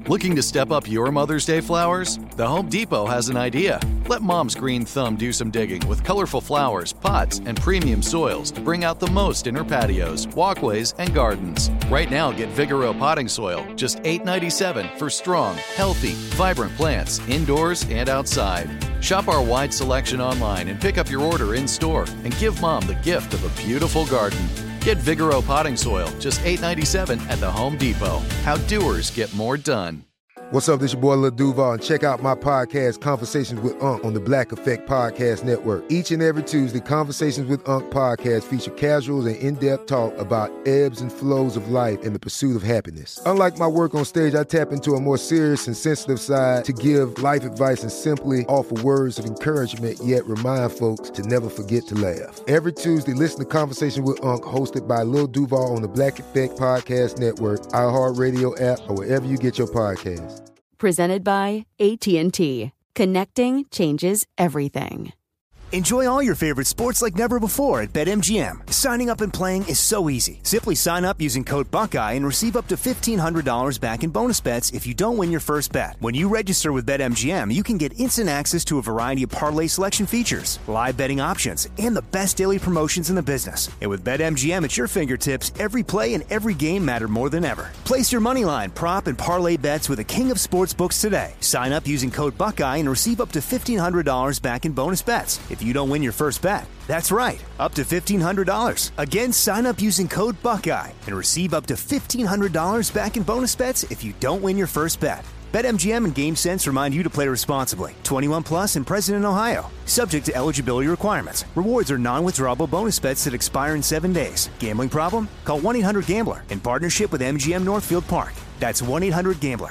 Looking to step up your Mother's Day flowers? The Home Depot has an idea. Let Mom's green thumb do some digging with colorful flowers, pots, and premium soils to bring out the most in her patios, walkways, and gardens. Right now, get Vigoro potting soil, just $8.97 for strong, healthy, vibrant plants indoors and outside. Shop our wide selection online and pick up your order in-store and give Mom the gift of a beautiful garden. Get Vigoro potting soil, just $8.97 at the Home Depot. How doers get more done. What's up, this your boy Lil Duval, and check out my podcast, Conversations with Unc, on the Black Effect Podcast Network. Each and every Tuesday, Conversations with Unc podcast feature casuals and in-depth talk about ebbs and flows of life and the pursuit of happiness. Unlike my work on stage, I tap into a more serious and sensitive side to give life advice and simply offer words of encouragement, yet remind folks to never forget to laugh. Every Tuesday, listen to Conversations with Unc, hosted by Lil Duval on the Black Effect Podcast Network, iHeartRadio app, or wherever you get your podcasts. Presented by AT&T. Connecting changes everything. Enjoy all your favorite sports like never before at BetMGM. Signing up and playing is so easy. Simply sign up using code Buckeye and receive up to $1,500 back in bonus bets if you don't win your first bet. When you register with BetMGM, you can get instant access to a variety of parlay selection features, live betting options, and the best daily promotions in the business. And with BetMGM at your fingertips, every play and every game matter more than ever. Place your moneyline, prop, and parlay bets with the king of sportsbooks today. Sign up using code Buckeye and receive up to $1,500 back in bonus bets if you don't win your first bet. That's right, up to $1,500. Again, sign up using code Buckeye and receive up to $1,500 back in bonus bets if you don't win your first bet. BetMGM and GameSense remind you to play responsibly. 21 plus and present in Ohio. Subject to eligibility requirements. Rewards are non-withdrawable bonus bets that expire in 7 days. Gambling problem? Call 1-800-GAMBLER in partnership with MGM Northfield Park. That's 1-800-GAMBLER.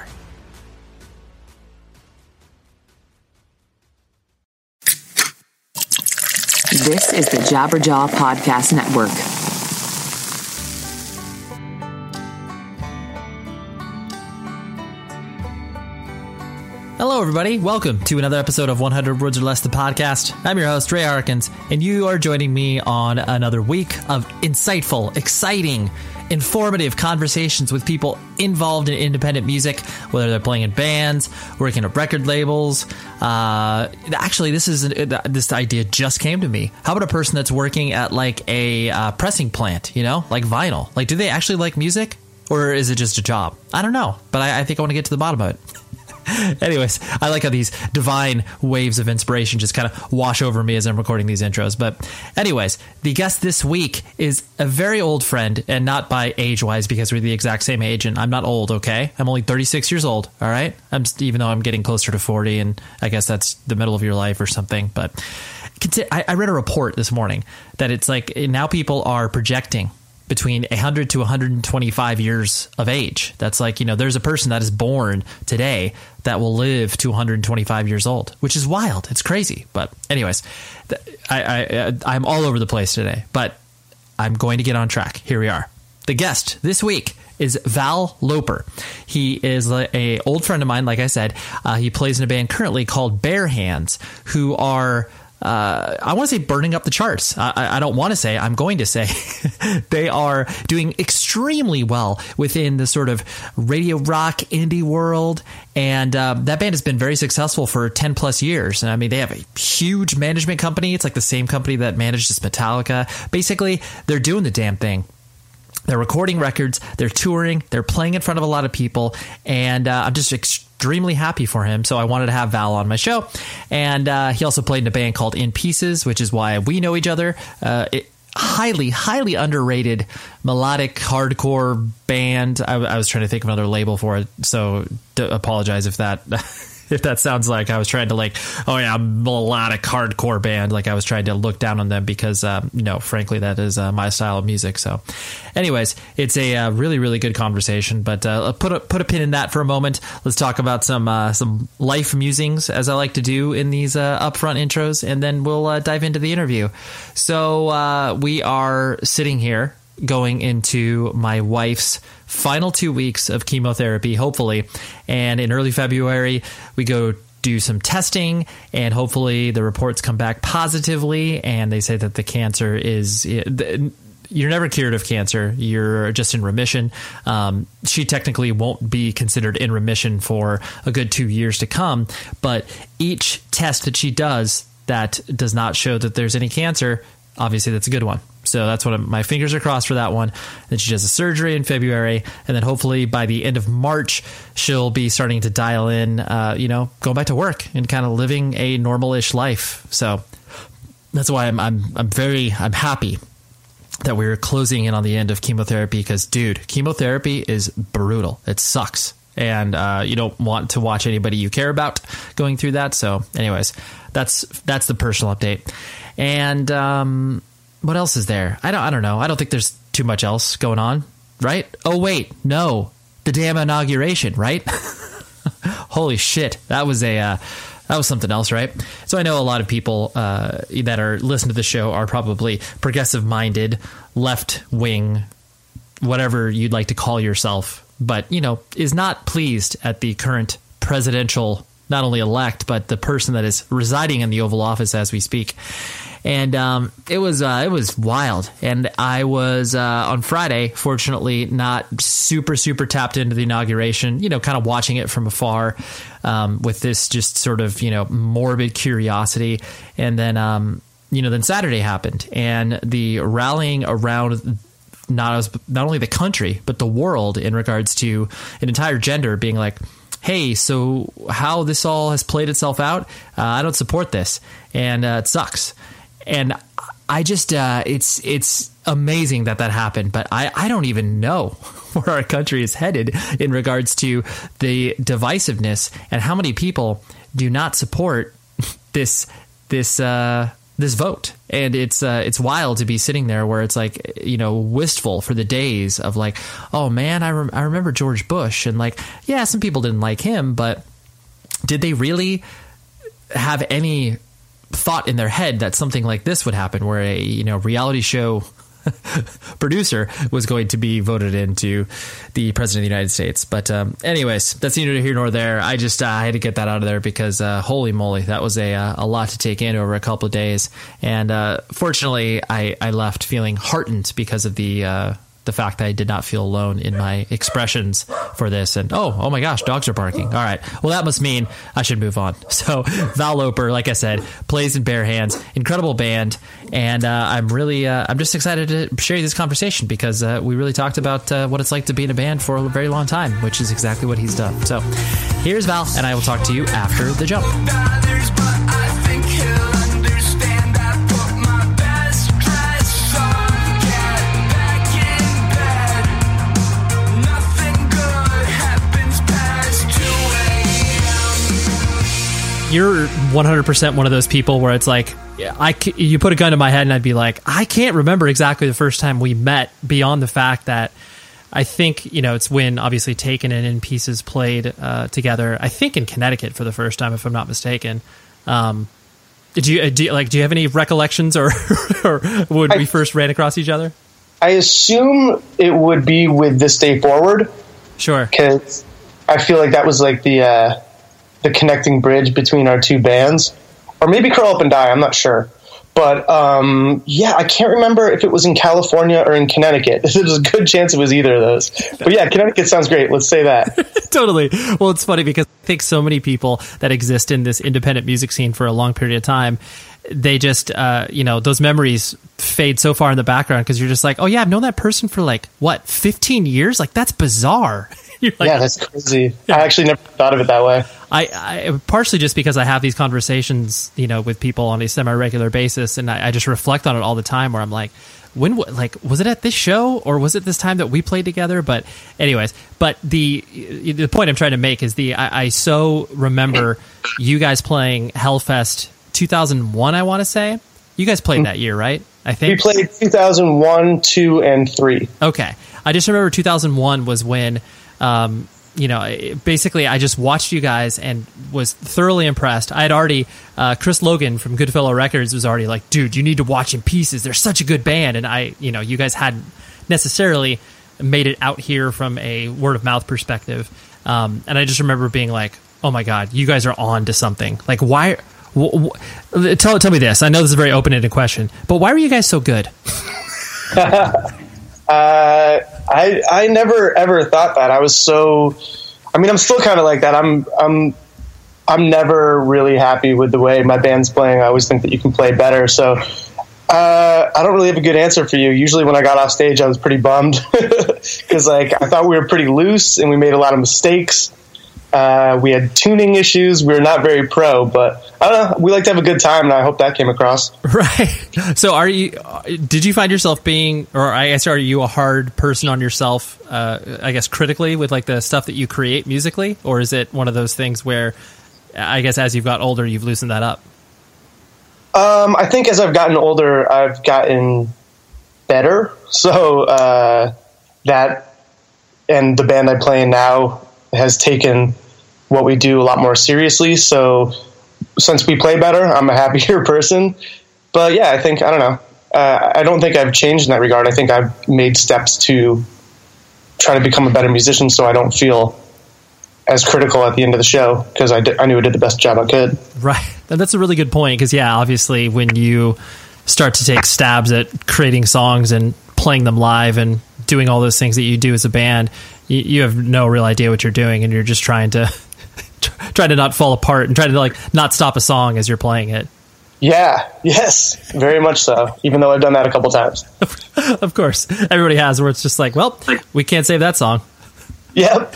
This is the Jabberjaw Podcast Network. Hello, everybody. Welcome to another episode of 100 Words or Less, the podcast. I'm your host, Ray Harkins, and you are joining me on another week of insightful, exciting, informative conversations with people involved in independent music, whether they're playing in bands, working at record labels. Actually, this idea just came to me. How about a person that's working at like a pressing plant, like vinyl? Like, do they actually like music, or is it just a job? I don't know, but I think I want to get to the bottom of it. Anyways, I like how these divine waves of inspiration just kind of wash over me as I'm recording these intros. But anyways, the guest this week is a very old friend, and not by age-wise because we're the exact same age, and I'm not old, okay? I'm only 36 years old, all right? Even though I'm getting closer to 40, and I guess that's the middle of your life or something. But I read a report this morning that it's like now people are projecting between 100 to 125 years of age. That's like, there's a person that is born today that will live to 125 years old, which is wild. It's crazy. But anyways, I'm all over the place today, but I'm going to get on track. Here we are. The guest this week is Val Loper. He is a old friend of mine, like I said. He plays in a band currently called Bare Hands, who are I want to say burning up the charts. I don't want to say, I'm going to say they are doing extremely well within the sort of radio rock indie world. And that band has been very successful for 10 plus years. And I mean, they have a huge management company. It's like the same company that manages Metallica. Basically, they're doing the damn thing. They're recording records, they're touring, they're playing in front of a lot of people, and I'm just extremely happy for him. So I wanted to have Val on my show. And he also played in a band called In Pieces, which is why we know each other. Highly, highly underrated melodic hardcore band. I was trying to think of another label for it, so apologize if that... if that sounds like I was trying to melodic hardcore band, like I was trying to look down on them because, frankly, that is my style of music. So anyways, it's a really, really good conversation, but put a pin in that for a moment. Let's talk about some life musings, as I like to do in these upfront intros, and then we'll dive into the interview. So we are sitting here going into my wife's final 2 weeks of chemotherapy, hopefully. And in early February, we go do some testing, and hopefully the reports come back positively. And they say that the cancer is you're never cured of cancer. You're just in remission. She technically won't be considered in remission for a good 2 years to come. But each test that she does that does not show that there's any cancer, obviously that's a good one. So that's what my fingers are crossed for that one. Then she does a surgery in February. And then hopefully by the end of March, she'll be starting to dial in, going back to work and kind of living a normal-ish life. So that's why I'm happy that we're closing in on the end of chemotherapy, because, dude, chemotherapy is brutal. It sucks. And you don't want to watch anybody you care about going through that. So anyways, that's the personal update. And what else is there? I don't know. I don't think there's too much else going on, right? Oh, wait, no. The damn inauguration, right? Holy shit. That was something else, right? So I know a lot of people that are listening to the show are probably progressive-minded, left-wing, whatever you'd like to call yourself, but, is not pleased at the current presidential, not only elect, but the person that is residing in the Oval Office as we speak. And it was wild. And I was on Friday, fortunately, not super tapped into the inauguration, kind of watching it from afar with this just sort of, morbid curiosity. And then, then Saturday happened, and the rallying around not only the country, but the world in regards to an entire gender being like, hey, so how this all has played itself out, I don't support this, and it sucks. And I just, it's amazing that happened, but I don't even know where our country is headed in regards to the divisiveness and how many people do not support this vote. And it's wild to be sitting there where it's like, wistful for the days of like, oh man, I remember George Bush, and like, yeah, some people didn't like him, but did they really have any thought in their head that something like this would happen, where a reality show producer was going to be voted into the president of the United States? But anyways, that's neither here nor there. I just I had to get that out of there because holy moly, that was a lot to take in over a couple of days. And fortunately, I left feeling heartened because of the fact that I did not feel alone in my expressions for this. And oh my gosh, dogs are barking. All right, well, that must mean I should move on. So Val Loper, like I said, plays in bare hands, incredible band, and I'm just excited to share this conversation because we really talked about what it's like to be in a band for a very long time, which is exactly what he's done. So here's Val, and I will talk to you after the jump. You're 100% one of those people where it's like, you put a gun to my head and I'd be like, I can't remember exactly the first time we met, beyond the fact that I think, it's when obviously Taken and In Pieces played together, I think in Connecticut for the first time, if I'm not mistaken. Do you have any recollections or when we first ran across each other? I assume it would be with This Day Forward. Sure. Because I feel like that was like the connecting bridge between our two bands, or maybe Curl Up and Die, I'm not sure, but I can't remember if it was in California or in Connecticut. There's a good chance it was either of those, but yeah, Connecticut sounds great, let's say that. Totally. Well, it's funny because I think so many people that exist in this independent music scene for a long period of time, they just those memories fade so far in the background because you're just like, oh yeah, I've known that person for 15 years, like that's bizarre. Like, yeah, that's crazy. I actually never thought of it that way. I partially just because I have these conversations, with people on a semi-regular basis, and I just reflect on it all the time. Where I'm like, was it at this show or was it this time that we played together? But anyways, the point I'm trying to make is I so remember you guys playing Hellfest 2001. I want to say you guys played that year, right? I think we played 2001, 2, and 3. Okay, I just remember 2001 was when. Basically I just watched you guys and was thoroughly impressed. I had already, Chris Logan from Goodfellow Records was already like, dude, you need to watch In Pieces. They're such a good band. And you guys hadn't necessarily made it out here from a word of mouth perspective. And I just remember being like, oh my God, you guys are on to something. Like why, tell me this. I know this is a very open-ended question, but why were you guys so good? I never ever thought that. I was so. I mean, I'm still kind of like that. I'm never really happy with the way my band's playing. I always think that you can play better. So I don't really have a good answer for you. Usually when I got off stage, I was pretty bummed because I thought we were pretty loose and we made a lot of mistakes. We had tuning issues. We were not very pro, but I don't know. We like to have a good time, and I hope that came across. Right. So did you find yourself being, or I guess, are you a hard person on yourself, I guess, critically with like the stuff that you create musically? Or is it one of those things where, I guess, as you've got older, you've loosened that up? I think as I've gotten older, I've gotten better. So that, and the band I play in now has taken what we do a lot more seriously. So since we play better, I'm a happier person. But yeah, I don't know. I don't think I've changed in that regard. I think I've made steps to try to become a better musician so I don't feel as critical at the end of the show, because I knew I did the best job I could. Right. That's a really good point, because yeah, obviously when you start to take stabs at creating songs and playing them live and doing all those things that you do as a band, you have no real idea what you're doing, and you're just trying to not fall apart and try to like not stop a song as you're playing it. Yeah. Yes. Very much so. Even though I've done that a couple times. Of course, everybody has, where it's just like, well, we can't save that song. Yep.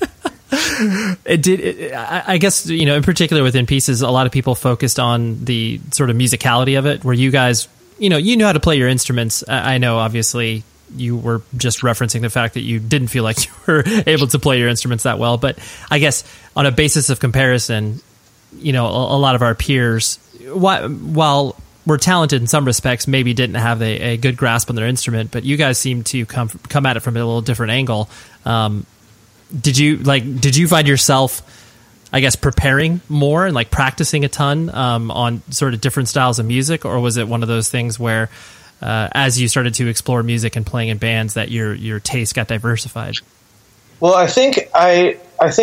I guess, in particular within Pieces, a lot of people focused on the sort of musicality of it, where you guys, you know how to play your instruments. I know, obviously, you were just referencing the fact that you didn't feel like you were able to play your instruments that well. But I guess on a basis of comparison, a lot of our peers, while we're talented in some respects, maybe didn't have a good grasp on their instrument, but you guys seem to come at it from a little different angle. Did you find yourself, I guess, preparing more and like practicing a ton on sort of different styles of music, or was it one of those things where as you started to explore music and playing in bands that your taste got diversified? Well, I think I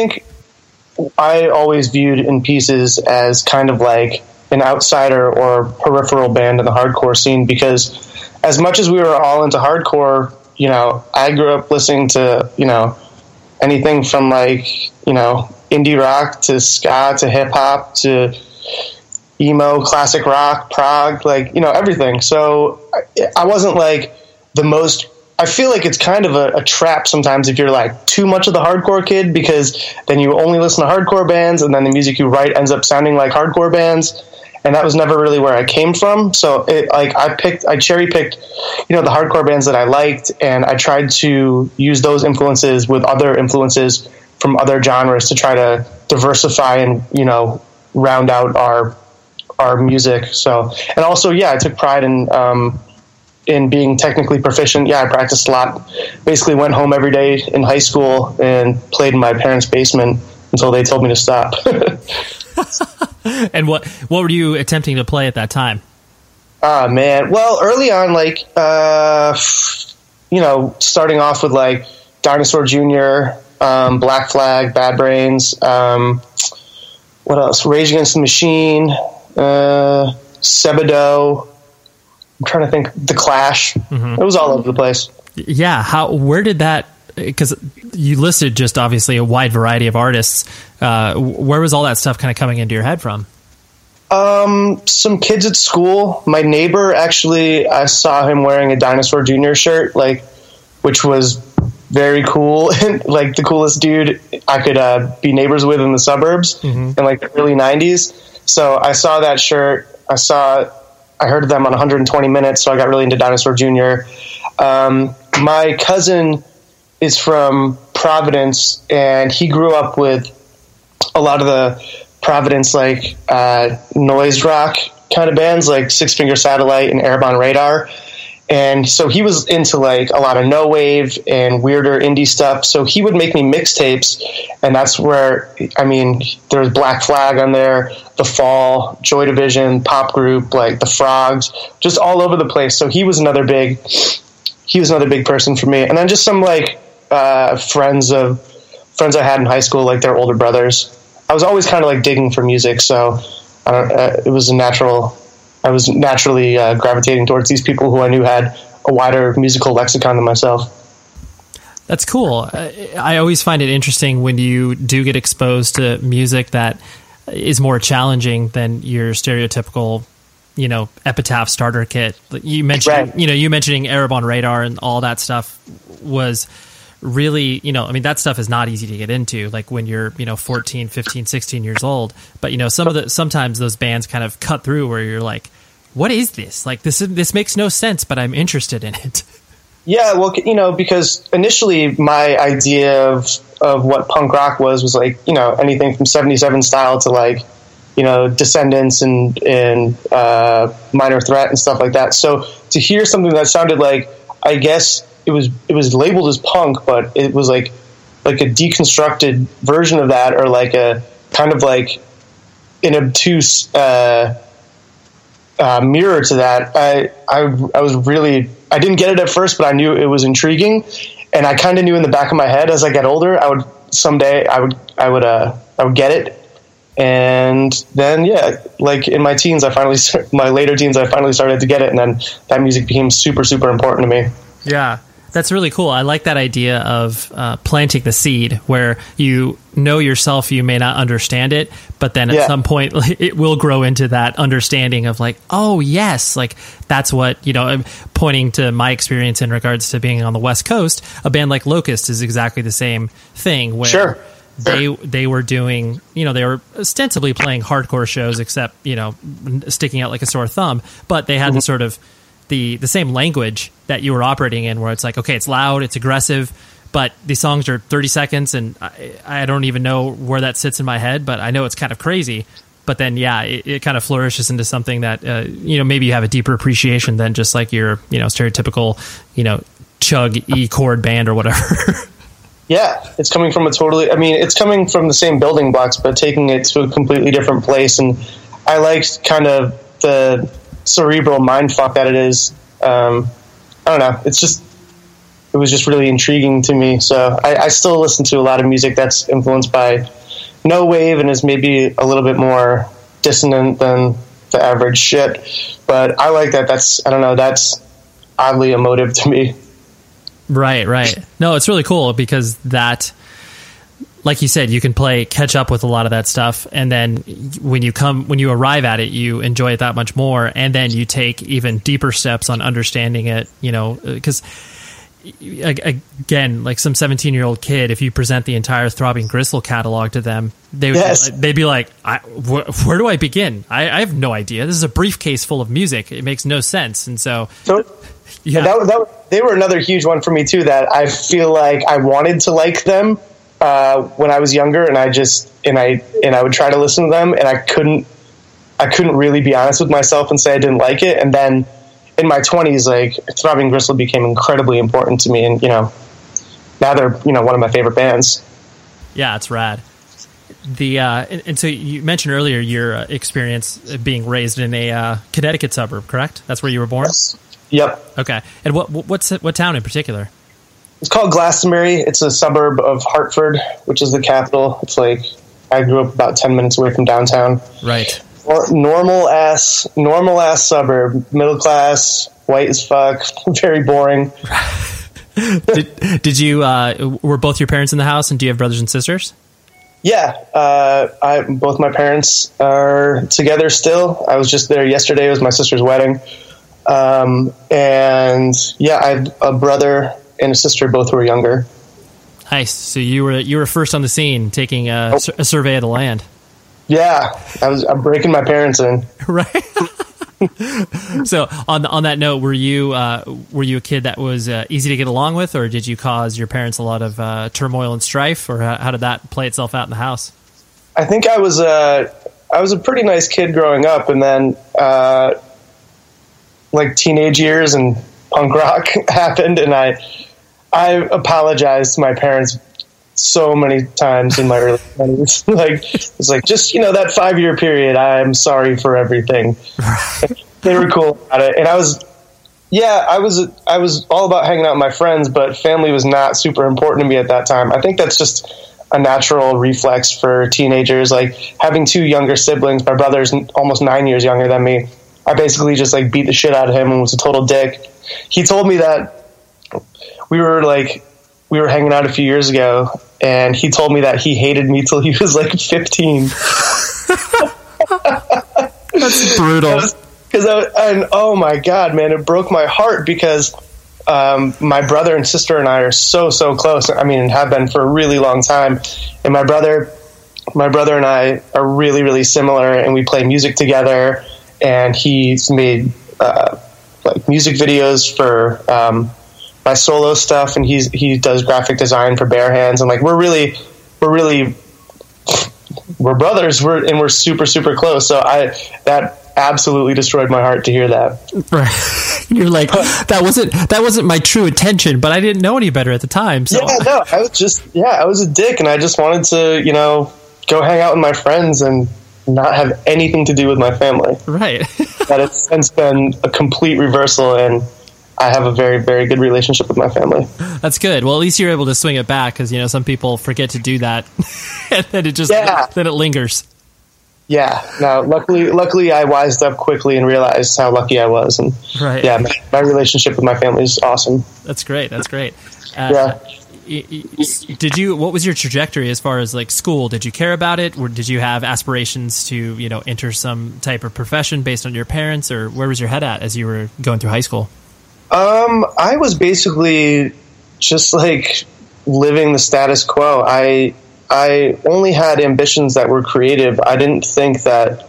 always viewed In Pieces as kind of like an outsider or peripheral band in the hardcore scene, because as much as we were all into hardcore, I grew up listening to, anything from like, indie rock to ska to hip hop to emo, classic rock, prog, like, everything. So I wasn't like the most, I feel like it's kind of a trap sometimes if you're like too much of the hardcore kid, because then you only listen to hardcore bands and then the music you write ends up sounding like hardcore bands. And that was never really where I came from. So I cherry picked, the hardcore bands that I liked, and I tried to use those influences with other influences from other genres to try to diversify and, round out our music. So, and also, I took pride in being technically proficient. Yeah, I practiced a lot. Basically went home every day in high school and played in my parents' basement until they told me to stop. And what were you attempting to play at that time? Man. Well, early on, like, starting off with like Dinosaur Jr., Black Flag, Bad Brains, what else? Rage Against the Machine, Sebado. I'm trying to think. The Clash. Mm-hmm. It was all over the place. Yeah. Where did that? Because you listed just obviously a wide variety of artists. Where was all that stuff kind of coming into your head from? Some kids at school. My neighbor, actually, I saw him wearing a Dinosaur Jr. shirt, like, which was very cool. And like the coolest dude I could be neighbors with in the suburbs in like the early 90s. So I saw that shirt. I heard them on 120 Minutes, so I got really into Dinosaur Jr. My cousin is from Providence, and he grew up with a lot of the Providence, like, noise rock kind of bands, like Six Finger Satellite and Airborne Radar. And so he was into like a lot of no wave and weirder indie stuff. So he would make me mixtapes, and that's where, there was Black Flag on there, The Fall, Joy Division, Pop Group, like The Frogs, just all over the place. So he was another big person for me. And then just some like friends I had in high school, like their older brothers. I was always kind of like digging for music, so I was naturally gravitating towards these people who I knew had a wider musical lexicon than myself. That's cool. I always find it interesting when you do get exposed to music that is more challenging than your stereotypical, Epitaph starter kit. You mentioned, right. You mentioning Arab on Radar and all that stuff was really, that stuff is not easy to get into, like when you're, 14, 15, 16 years old. But, sometimes those bands kind of cut through where you're like, what is this? Like, this makes no sense, but I'm interested in it. Yeah, well, because initially my idea of what punk rock was like, anything from 77 style to like, Descendants and Minor Threat and stuff like that. So to hear something that sounded like, I guess it was labeled as punk, but it was like a deconstructed version of that, or like a kind of like an obtuse mirror to that. I was really, I didn't get it at first, but I knew it was intriguing, and I kind of knew in the back of my head as I get older, I would get it. And then, like in my teens, my later teens, I finally started to get it, and then that music became super, super important to me. Yeah. That's really cool. I like that idea of planting the seed where yourself, you may not understand it, but then at some point it will grow into that understanding of like, oh yes, like that's what, I'm pointing to my experience in regards to being on the West Coast. A band like Locust is exactly the same thing where they were doing, they were ostensibly playing hardcore shows, except, sticking out like a sore thumb, but they had the sort of the same language that you were operating in, where it's like, okay, it's loud, it's aggressive, but these songs are 30 seconds, and I don't even know where that sits in my head, but I know it's kind of crazy. But then, it kind of flourishes into something that, maybe you have a deeper appreciation than just like your, stereotypical, chug E-chord band or whatever. Yeah, it's coming from it's coming from the same building blocks, but taking it to a completely different place. And I liked kind of the cerebral mindfuck that it is. I don't know. It was just really intriguing to me. So I still listen to a lot of music that's influenced by no wave and is maybe a little bit more dissonant than the average shit. But I like that. That's oddly emotive to me. Right. No, it's really cool because that, like you said, you can catch up with a lot of that stuff, and then when you arrive at it, you enjoy it that much more, and then you take even deeper steps on understanding it, because again, like some 17-year-old kid, if you present the entire Throbbing Gristle catalog to them, they'd be like, where do I begin? I have no idea. This is a briefcase full of music. It makes no sense. And so they were another huge one for me too, that I feel like I wanted to like them when I was younger, and I would try to listen to them, and I couldn't really be honest with myself and say I didn't like it. And then in my 20s, like Throbbing Gristle became incredibly important to me, and now they're one of my favorite bands. Yeah, it's rad. And so you mentioned earlier your experience being raised in a Connecticut suburb, correct? That's where you were born? Yes. Yep. Okay. And what town in particular? It's called Glastonbury. It's a suburb of Hartford, which is the capital. It's like, I grew up about 10 minutes away from downtown. Right. Normal ass suburb, middle class, white as fuck, very boring. Did you were both your parents in the house, and do you have brothers and sisters? Yeah, both my parents are together still. I was just there yesterday. It was my sister's wedding. And yeah, I have a brother and a sister, both who are younger. Nice. So you were first on the scene, taking a survey of the land. Yeah, I'm breaking my parents in. Right. So on that note, were you a kid that was easy to get along with, or did you cause your parents a lot of turmoil and strife, or how did that play itself out in the house? I think I was a pretty nice kid growing up, and then like teenage years and punk rock happened, and I apologized to my parents so many times in my early 20s. Like, it's like, just, that 5-year period, I'm sorry for everything. They were cool about it. And I was all about hanging out with my friends, but family was not super important to me at that time. I think that's just a natural reflex for teenagers. Like, having 2 younger siblings, my brother's almost 9 years younger than me. I basically just like beat the shit out of him and was a total dick. He told me that we were hanging out a few years ago, and he told me that he hated me till he was like 15. That's brutal. And oh my God, man, it broke my heart because my brother and sister and I are so close. I mean, have been for a really long time. And my brother and I are really, really similar, and we play music together. And he's made like music videos for my solo stuff, and he does graphic design for Bare Hands. And like we're brothers. We're super, super close. So that absolutely destroyed my heart to hear that. Right. You're like, that wasn't my true intention, but I didn't know any better at the time. So. Yeah, no, I was a dick, and I just wanted to, go hang out with my friends and not have anything to do with my family. Right. But it's since been a complete reversal, and I have a very, very good relationship with my family. That's good. Well, at least you're able to swing it back, because some people forget to do that, and then then it lingers. Yeah. No, luckily I wised up quickly and realized how lucky I was. And right. Yeah, my relationship with my family is awesome. That's great. Yeah. What was your trajectory as far as like school? Did you care about it, or did you have aspirations to, enter some type of profession based on your parents, or where was your head at as you were going through high school? I was basically just like living the status quo. I only had ambitions that were creative. I didn't think that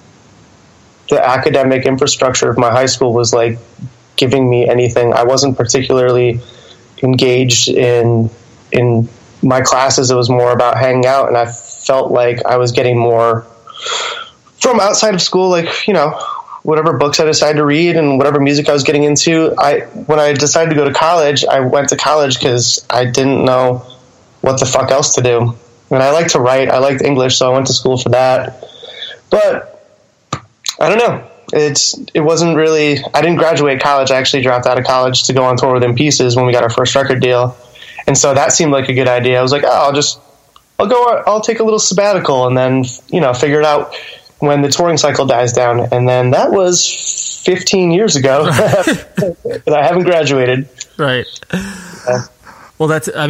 the academic infrastructure of my high school was like giving me anything. I wasn't particularly engaged in my classes. It was more about hanging out, and I felt like I was getting more from outside of school, like, whatever books I decided to read and whatever music I was getting into. When I decided to go to college, I went to college because I didn't know what the fuck else to do. And I like to write. I liked English, so I went to school for that. But I don't know. It wasn't really. I didn't graduate college. I actually dropped out of college to go on tour with In Pieces when we got our first record deal, and so that seemed like a good idea. I was like, I'll take a little sabbatical and then figure it out when the touring cycle dies down. And then that was 15 years ago, and I haven't graduated. Right. Well,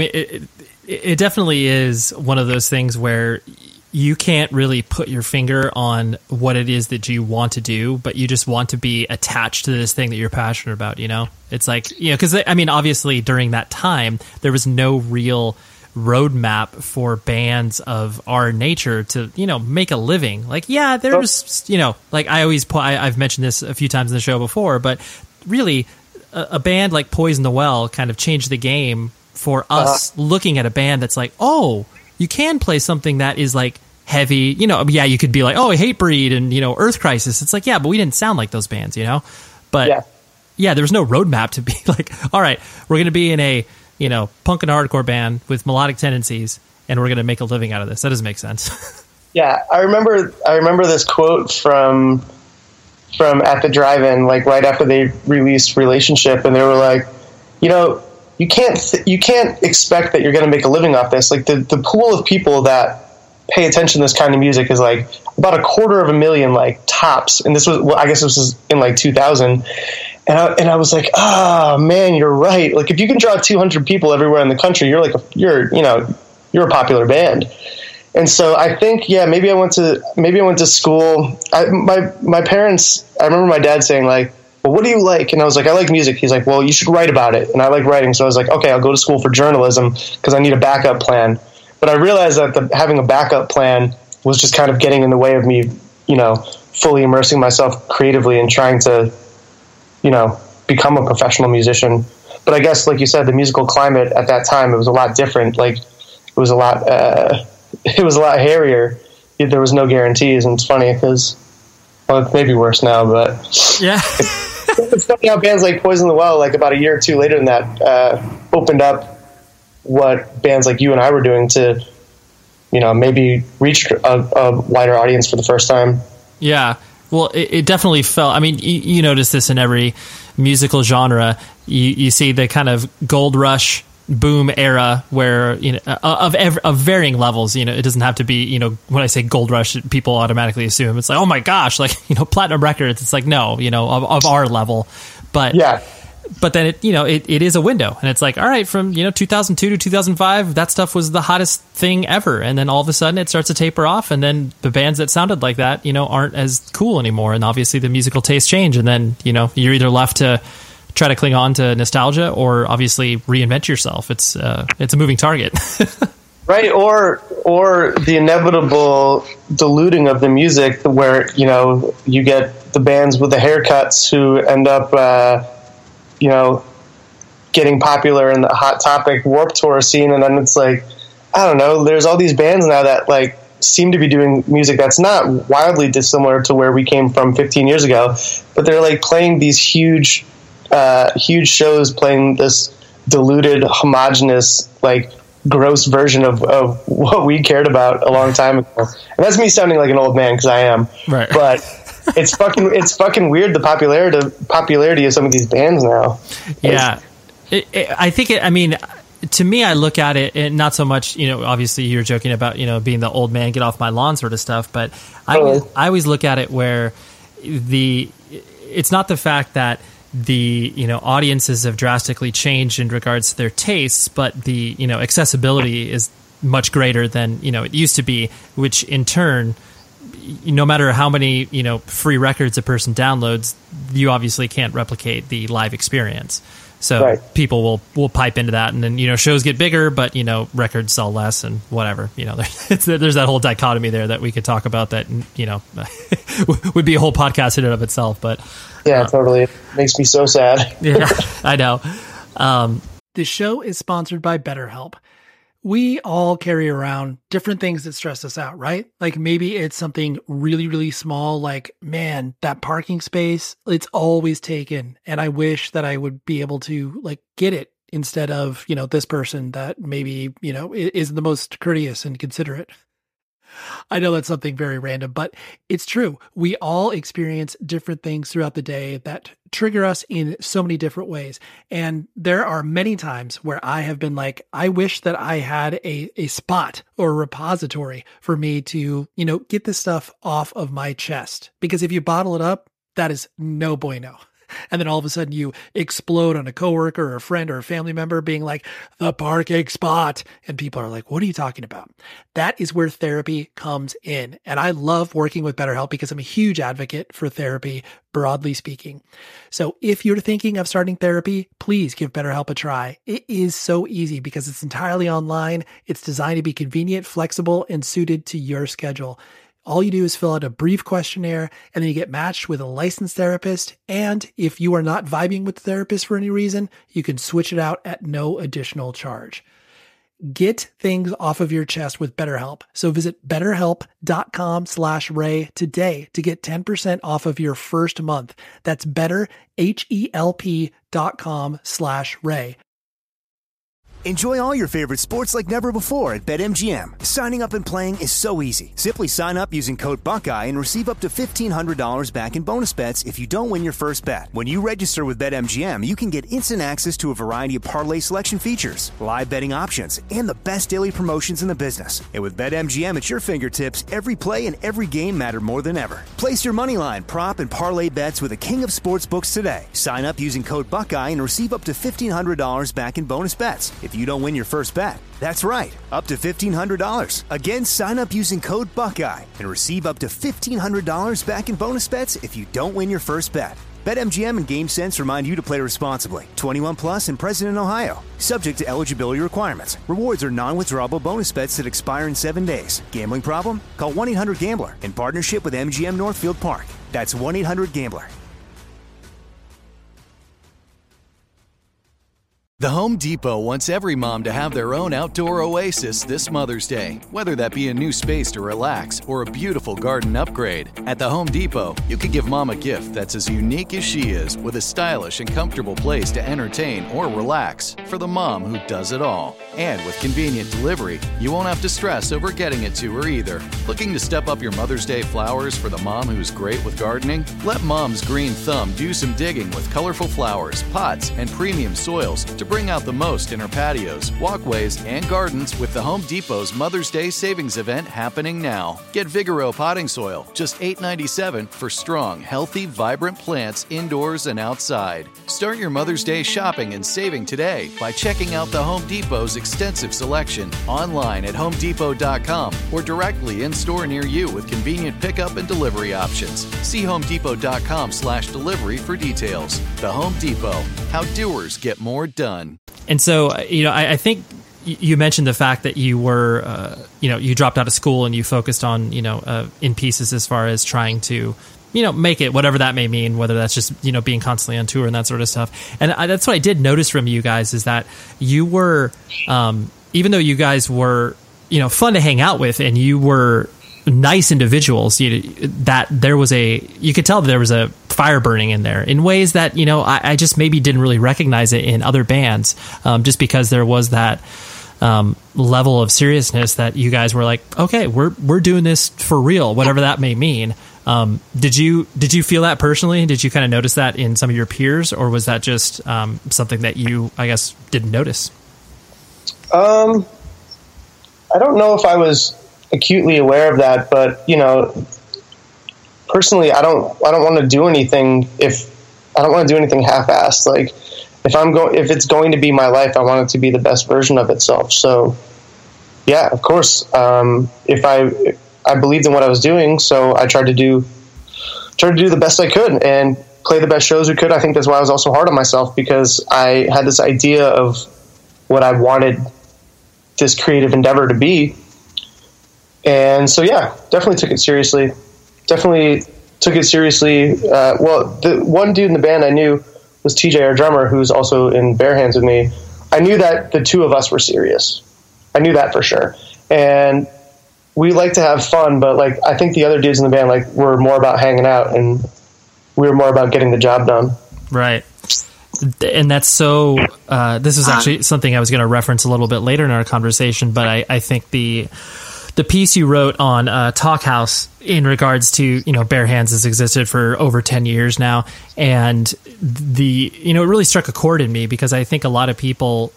it definitely is one of those things where you can't really put your finger on what it is that you want to do, but you just want to be attached to this thing that you're passionate about, It's like, because, obviously during that time, there was no real roadmap for bands of our nature to, make a living. Like, yeah, there was, like I've mentioned this a few times in the show before, but really a band like Poison the Well kind of changed the game for us looking at a band that's like, oh, you can play something that is like heavy, you could be like, oh, Hatebreed and, Earth Crisis. It's like, yeah, but we didn't sound like those bands, But yeah, there was no roadmap to be like, all right, we're going to be in a, punk and hardcore band with melodic tendencies, and we're going to make a living out of this. That doesn't make sense. Yeah, I remember this quote from At the Drive-In, like right after they released Relationship, and they were like, you can't expect that you're going to make a living off this. Like the pool of people that pay attention to this kind of music is like about 250,000 like tops. And this was, I guess this was in like 2000. And I was like, oh man, you're right. Like if you can draw 200 people everywhere in the country, you're a popular band. And so I think, maybe I went to school. My parents, I remember my dad saying like, well, what do you like? And I was like, I like music. He's like, well, you should write about it. And I like writing. So I was like, okay, I'll go to school for journalism because I need a backup plan. But I realized that having a backup plan was just kind of getting in the way of me, fully immersing myself creatively and trying to, become a professional musician. But I guess, like you said, the musical climate at that time, it was a lot different. Like it was a lot hairier. There was no guarantees. And it's funny because, well, it's maybe worse now, but yeah. It's funny how bands like Poison the Well, like about a year or two later than that, opened up what bands like you and I were doing to, maybe reach a wider audience for the first time. Yeah. Well, it definitely felt, you notice this in every musical genre. You see the kind of gold rush boom era where, you know, of varying levels. You know, it doesn't have to be, you know, when I say gold rush, people automatically assume it's like, oh my gosh, like, you know, platinum records. It's like, no, you know, of our level. But yeah. But then it, you know, it is a window, and it's like, all right, from, you know, 2002 to 2005, that stuff was the hottest thing ever. And then all of a sudden it starts to taper off, and then the bands that sounded like that, you know, aren't as cool anymore. And obviously the musical tastes change. And then, you know, you're either left to try to cling on to nostalgia or obviously reinvent yourself. It's a moving target. Right. Or the inevitable diluting of the music where, you know, you get the bands with the haircuts who end up, you know, getting popular in the Hot Topic Warped Tour scene. And then it's like, I don't know, there's all these bands now that like seem to be doing music that's not wildly dissimilar to where we came from 15 years ago, but they're like playing these huge shows, playing this diluted, homogenous, like gross version of what we cared about a long time ago. And that's me sounding like an old man, because I am. Right. But it's fucking weird, the popularity of some of these bands now. Yeah. I think I mean, to me, I look at it, and not so much, you know, obviously you're joking about, you know, being the old man, get off my lawn sort of stuff, but I always look at it where it's not the fact that the, you know, audiences have drastically changed in regards to their tastes, but the, you know, accessibility is much greater than, you know, it used to be, which in turn, no matter how many, you know, free records a person downloads, you obviously can't replicate the live experience. So people will pipe into that, and then, you know, shows get bigger, but, you know, records sell less and whatever. You know, there's that whole dichotomy there that we could talk about that, you know, would be a whole podcast in and of itself. But totally. It makes me so sad. Yeah, I know. This show is sponsored by BetterHelp. We all carry around different things that stress us out, right? Like maybe it's something really, really small, like, man, that parking space, it's always taken. And I wish that I would be able to like get it instead of, you know, this person that maybe, you know, is the most courteous and considerate. I know that's something very random, but it's true. We all experience different things throughout the day that trigger us in so many different ways. And there are many times where I have been like, I wish that I had a spot or a repository for me to, you know, get this stuff off of my chest. Because if you bottle it up, that is no bueno. And then all of a sudden you explode on a coworker or a friend or a family member being like, the parking spot. And people are like, what are you talking about? That is where therapy comes in. And I love working with BetterHelp because I'm a huge advocate for therapy, broadly speaking. So if you're thinking of starting therapy, please give BetterHelp a try. It is so easy because it's entirely online. It's designed to be convenient, flexible, and suited to your schedule. All you do is fill out a brief questionnaire, and then you get matched with a licensed therapist. And if you are not vibing with the therapist for any reason, you can switch it out at no additional charge. Get things off of your chest with BetterHelp. So visit betterhelp.com/Ray today to get 10% off of your first month. That's betterhelp.com/Ray. Enjoy all your favorite sports like never before at BetMGM. Signing up and playing is so easy. Simply sign up using code Buckeye and receive up to $1,500 back in bonus bets if you don't win your first bet. When you register with BetMGM, you can get instant access to a variety of parlay selection features, live betting options, and the best daily promotions in the business. And with BetMGM at your fingertips, every play and every game matter more than ever. Place your moneyline, prop, and parlay bets with the king of sportsbooks today. Sign up using code Buckeye and receive up to $1,500 back in bonus bets if you don't win your first bet. That's right, up to $1,500. Again, sign up using code Buckeye and receive up to $1,500 back in bonus bets if you don't win your first bet. BetMGM and GameSense remind you to play responsibly. 21 plus and present in Ohio. Subject to eligibility requirements. Rewards are non-withdrawable bonus bets that expire in 7 days. Gambling problem? Call 1-800-GAMBLER in partnership with MGM Northfield Park. That's 1-800-GAMBLER. The Home Depot wants every mom to have their own outdoor oasis this Mother's Day, whether that be a new space to relax or a beautiful garden upgrade. At the Home Depot, you could give mom a gift that's as unique as she is, with a stylish and comfortable place to entertain or relax for the mom who does it all. And with convenient delivery, you won't have to stress over getting it to her either. Looking to step up your Mother's Day flowers for the mom who's great with gardening? Let Mom's Green Thumb do some digging with colorful flowers, pots, and premium soils to bring bring out the most in our patios, walkways, and gardens with the Home Depot's Mother's Day Savings Event happening now. Get Vigoro potting soil, just $8.97 for strong, healthy, vibrant plants indoors and outside. Start your Mother's Day shopping and saving today by checking out the Home Depot's extensive selection online at homedepot.com or directly in-store near you with convenient pickup and delivery options. See homedepot.com/delivery for details. The Home Depot, how doers get more done. And so, I think you mentioned the fact that you were, you dropped out of school and you focused on, in pieces as far as trying to, make it, whatever that may mean, whether that's just, being constantly on tour and that sort of stuff. And that's what I did notice from you guys is that you were, even though you guys were, fun to hang out with and you were nice individuals, that there was you could tell that there was a fire burning in there in ways that, I just maybe didn't really recognize it in other bands, just because there was that level of seriousness that you guys were like, okay, we're doing this for real, whatever that may mean. Did you feel that personally? Did you kind of notice that in some of your peers, or was that just something that you, I guess, didn't notice? I don't know if I was acutely aware of that, but personally, I don't want to do anything half-assed. Like if it's going to be my life, I want it to be the best version of itself. So yeah, of course, if I believed in what I was doing, so I tried to do the best I could and play the best shows we could. I think that's why I was also hard on myself, because I had this idea of what I wanted this creative endeavor to be. And so, yeah, definitely took it seriously. The one dude in the band I knew was TJ, our drummer, who's also in Bare Hands with me. I knew that the two of us were serious. I knew that for sure. And we like to have fun, but I think the other dudes in the band were more about hanging out, and we were more about getting the job done. Right. And that's so. This is actually something I was going to reference a little bit later in our conversation, but I think the piece you wrote on Talkhouse in regards to, Bare Hands has existed for over 10 years now. And it really struck a chord in me, because I think a lot of people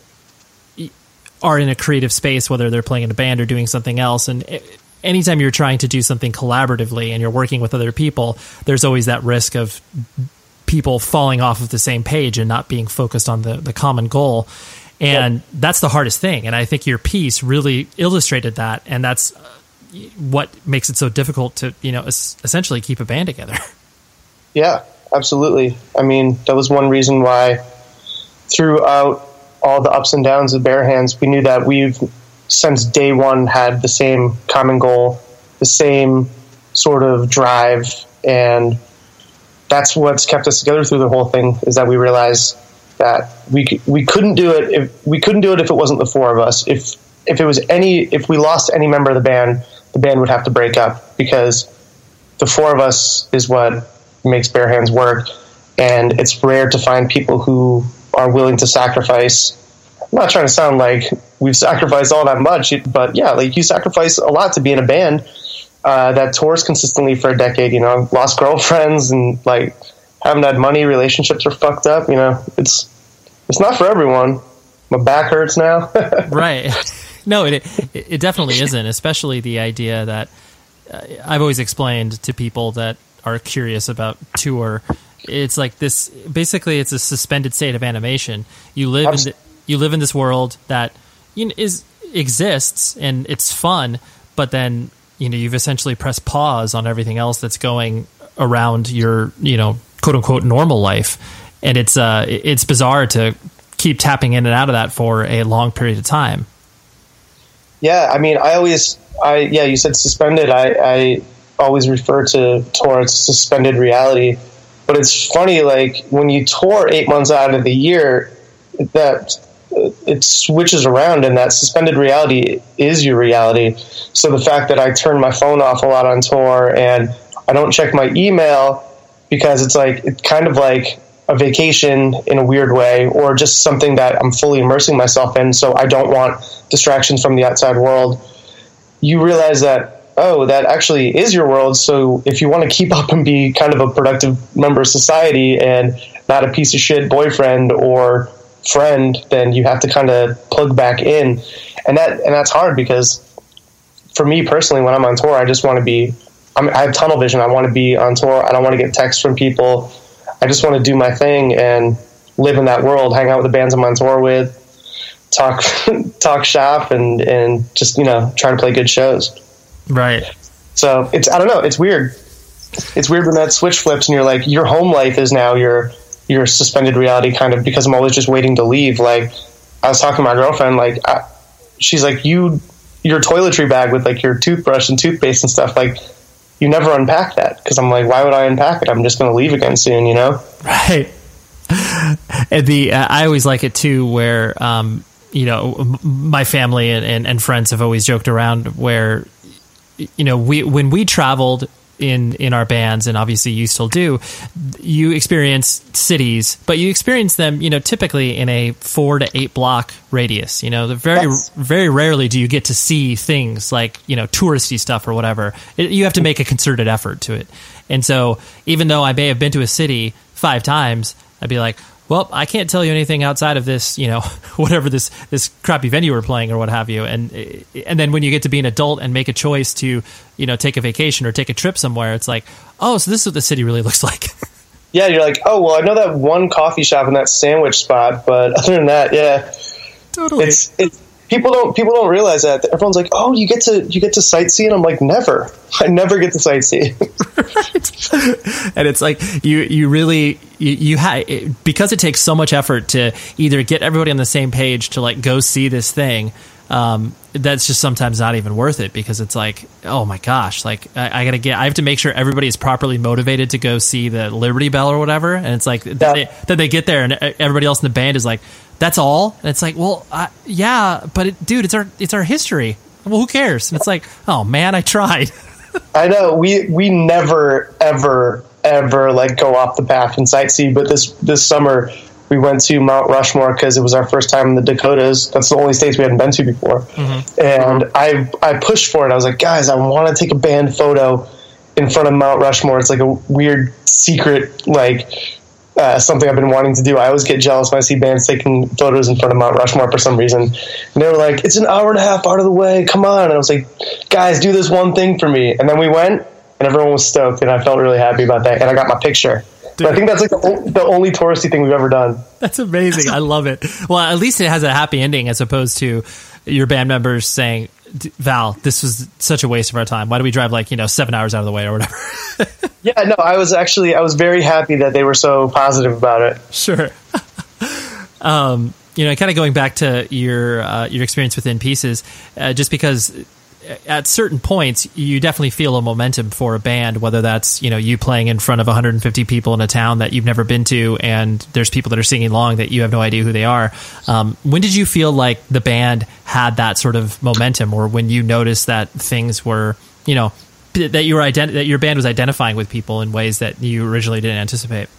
are in a creative space, whether they're playing in a band or doing something else. And anytime you're trying to do something collaboratively and you're working with other people, there's always that risk of people falling off of the same page and not being focused on the common goal. And that's the hardest thing. And I think your piece really illustrated that. And that's what makes it so difficult to, essentially keep a band together. Yeah, absolutely. I mean, that was one reason why throughout all the ups and downs of Bare Hands, we knew that we've since day one had the same common goal, the same sort of drive. And that's what's kept us together through the whole thing, is that we realized that we couldn't do it if it wasn't the four of us. If we lost any member of the band would have to break up, because the four of us is what makes Bare Hands work. And it's rare to find people who are willing to sacrifice. I'm not trying to sound like we've sacrificed all that much, but yeah, you sacrifice a lot to be in a band that tours consistently for a decade. Lost girlfriends and haven't had money, relationships are fucked up. It's not for everyone. My back hurts now. Right. No, it definitely isn't, especially the idea that I've always explained to people that are curious about tour. It's like this, basically it's a suspended state of animation. You live in this world that exists and it's fun, but then, you've essentially pressed pause on everything else that's going around your, quote unquote normal life. And it's bizarre to keep tapping in and out of that for a long period of time. Yeah. I mean, you said suspended. I always refer to tour as suspended reality, but it's funny, when you tour 8 months out of the year, that it switches around, and that suspended reality is your reality. So the fact that I turn my phone off a lot on tour and I don't check my email, because it's kind of like a vacation in a weird way, or just something that I'm fully immersing myself in, so I don't want distractions from the outside world. You realize that, that actually is your world. So if you want to keep up and be kind of a productive member of society and not a piece of shit boyfriend or friend, then you have to kind of plug back in. And that's hard because for me personally, when I'm on tour, I just want to be, I have tunnel vision. I want to be on tour. I don't want to get texts from people. I just want to do my thing and live in that world, hang out with the bands I'm on tour with, talk shop, and just, try to play good shows. Right. So I don't know. It's weird. It's weird when that switch flips and you're like, your home life is now your suspended reality, kind of, because I'm always just waiting to leave. Like, I was talking to my girlfriend, like, she's like, your toiletry bag with like your toothbrush and toothpaste and stuff, like, you never unpack that. Because I'm like, why would I unpack it? I'm just going to leave again soon, Right. And I always like it too, where, my family and friends have always joked around where, when we traveled in our bands, and obviously you still do, you experience cities, but you experience them, typically in a 4 to 8 block radius. Very rarely do you get to see things like, touristy stuff or whatever. You have to make a concerted effort to it. And so even though I may have been to a city 5 times, I'd be like, well, I can't tell you anything outside of this, whatever this crappy venue we're playing or what have you. And then when you get to be an adult and make a choice to, take a vacation or take a trip somewhere, it's like, oh, so this is what the city really looks like. Yeah, you're like, oh, well, I know that one coffee shop and that sandwich spot, but other than that, yeah. Totally. It's people don't realize that. Everyone's like, oh, you get to sightsee, and I'm like, never. I never get to sightsee. Right. And it's like you really because it takes so much effort to either get everybody on the same page to like go see this thing. That's just sometimes not even worth it, because it's like, oh my gosh, like I have to make sure everybody is properly motivated to go see the Liberty Bell or whatever. And it's like, then they get there and everybody else in the band is like, that's all. And it's like, well, yeah, but dude, it's our history. Well, who cares? And it's like, oh man, I tried. I know we never, ever like go off the path and sightsee. But this summer we went to Mount Rushmore because it was our first time in the Dakotas. That's the only states we hadn't been to before. Mm-hmm. And I pushed for it. I was like, guys, I want to take a band photo in front of Mount Rushmore. It's like a weird secret, like something I've been wanting to do. I always get jealous when I see bands taking photos in front of Mount Rushmore for some reason. And they were like, it's an hour and a half out of the way. Come on. And I was like, guys, do this one thing for me. And then we went, and everyone was stoked, and I felt really happy about that. And I got my picture. I think that's like the only touristy thing we've ever done. That's amazing. I love it. Well, at least it has a happy ending, as opposed to your band members saying, Val, this was such a waste of our time. Why do we drive 7 hours out of the way or whatever? Yeah, no, I was very happy that they were so positive about it. Sure. Kind of going back to your experience within Pieces, just because at certain points you definitely feel a momentum for a band, whether that's, you playing in front of 150 people in a town that you've never been to, and there's people that are singing along that you have no idea who they are. When did you feel like the band had that sort of momentum, or when you noticed that things were, that your band was identifying with people in ways that you originally didn't anticipate?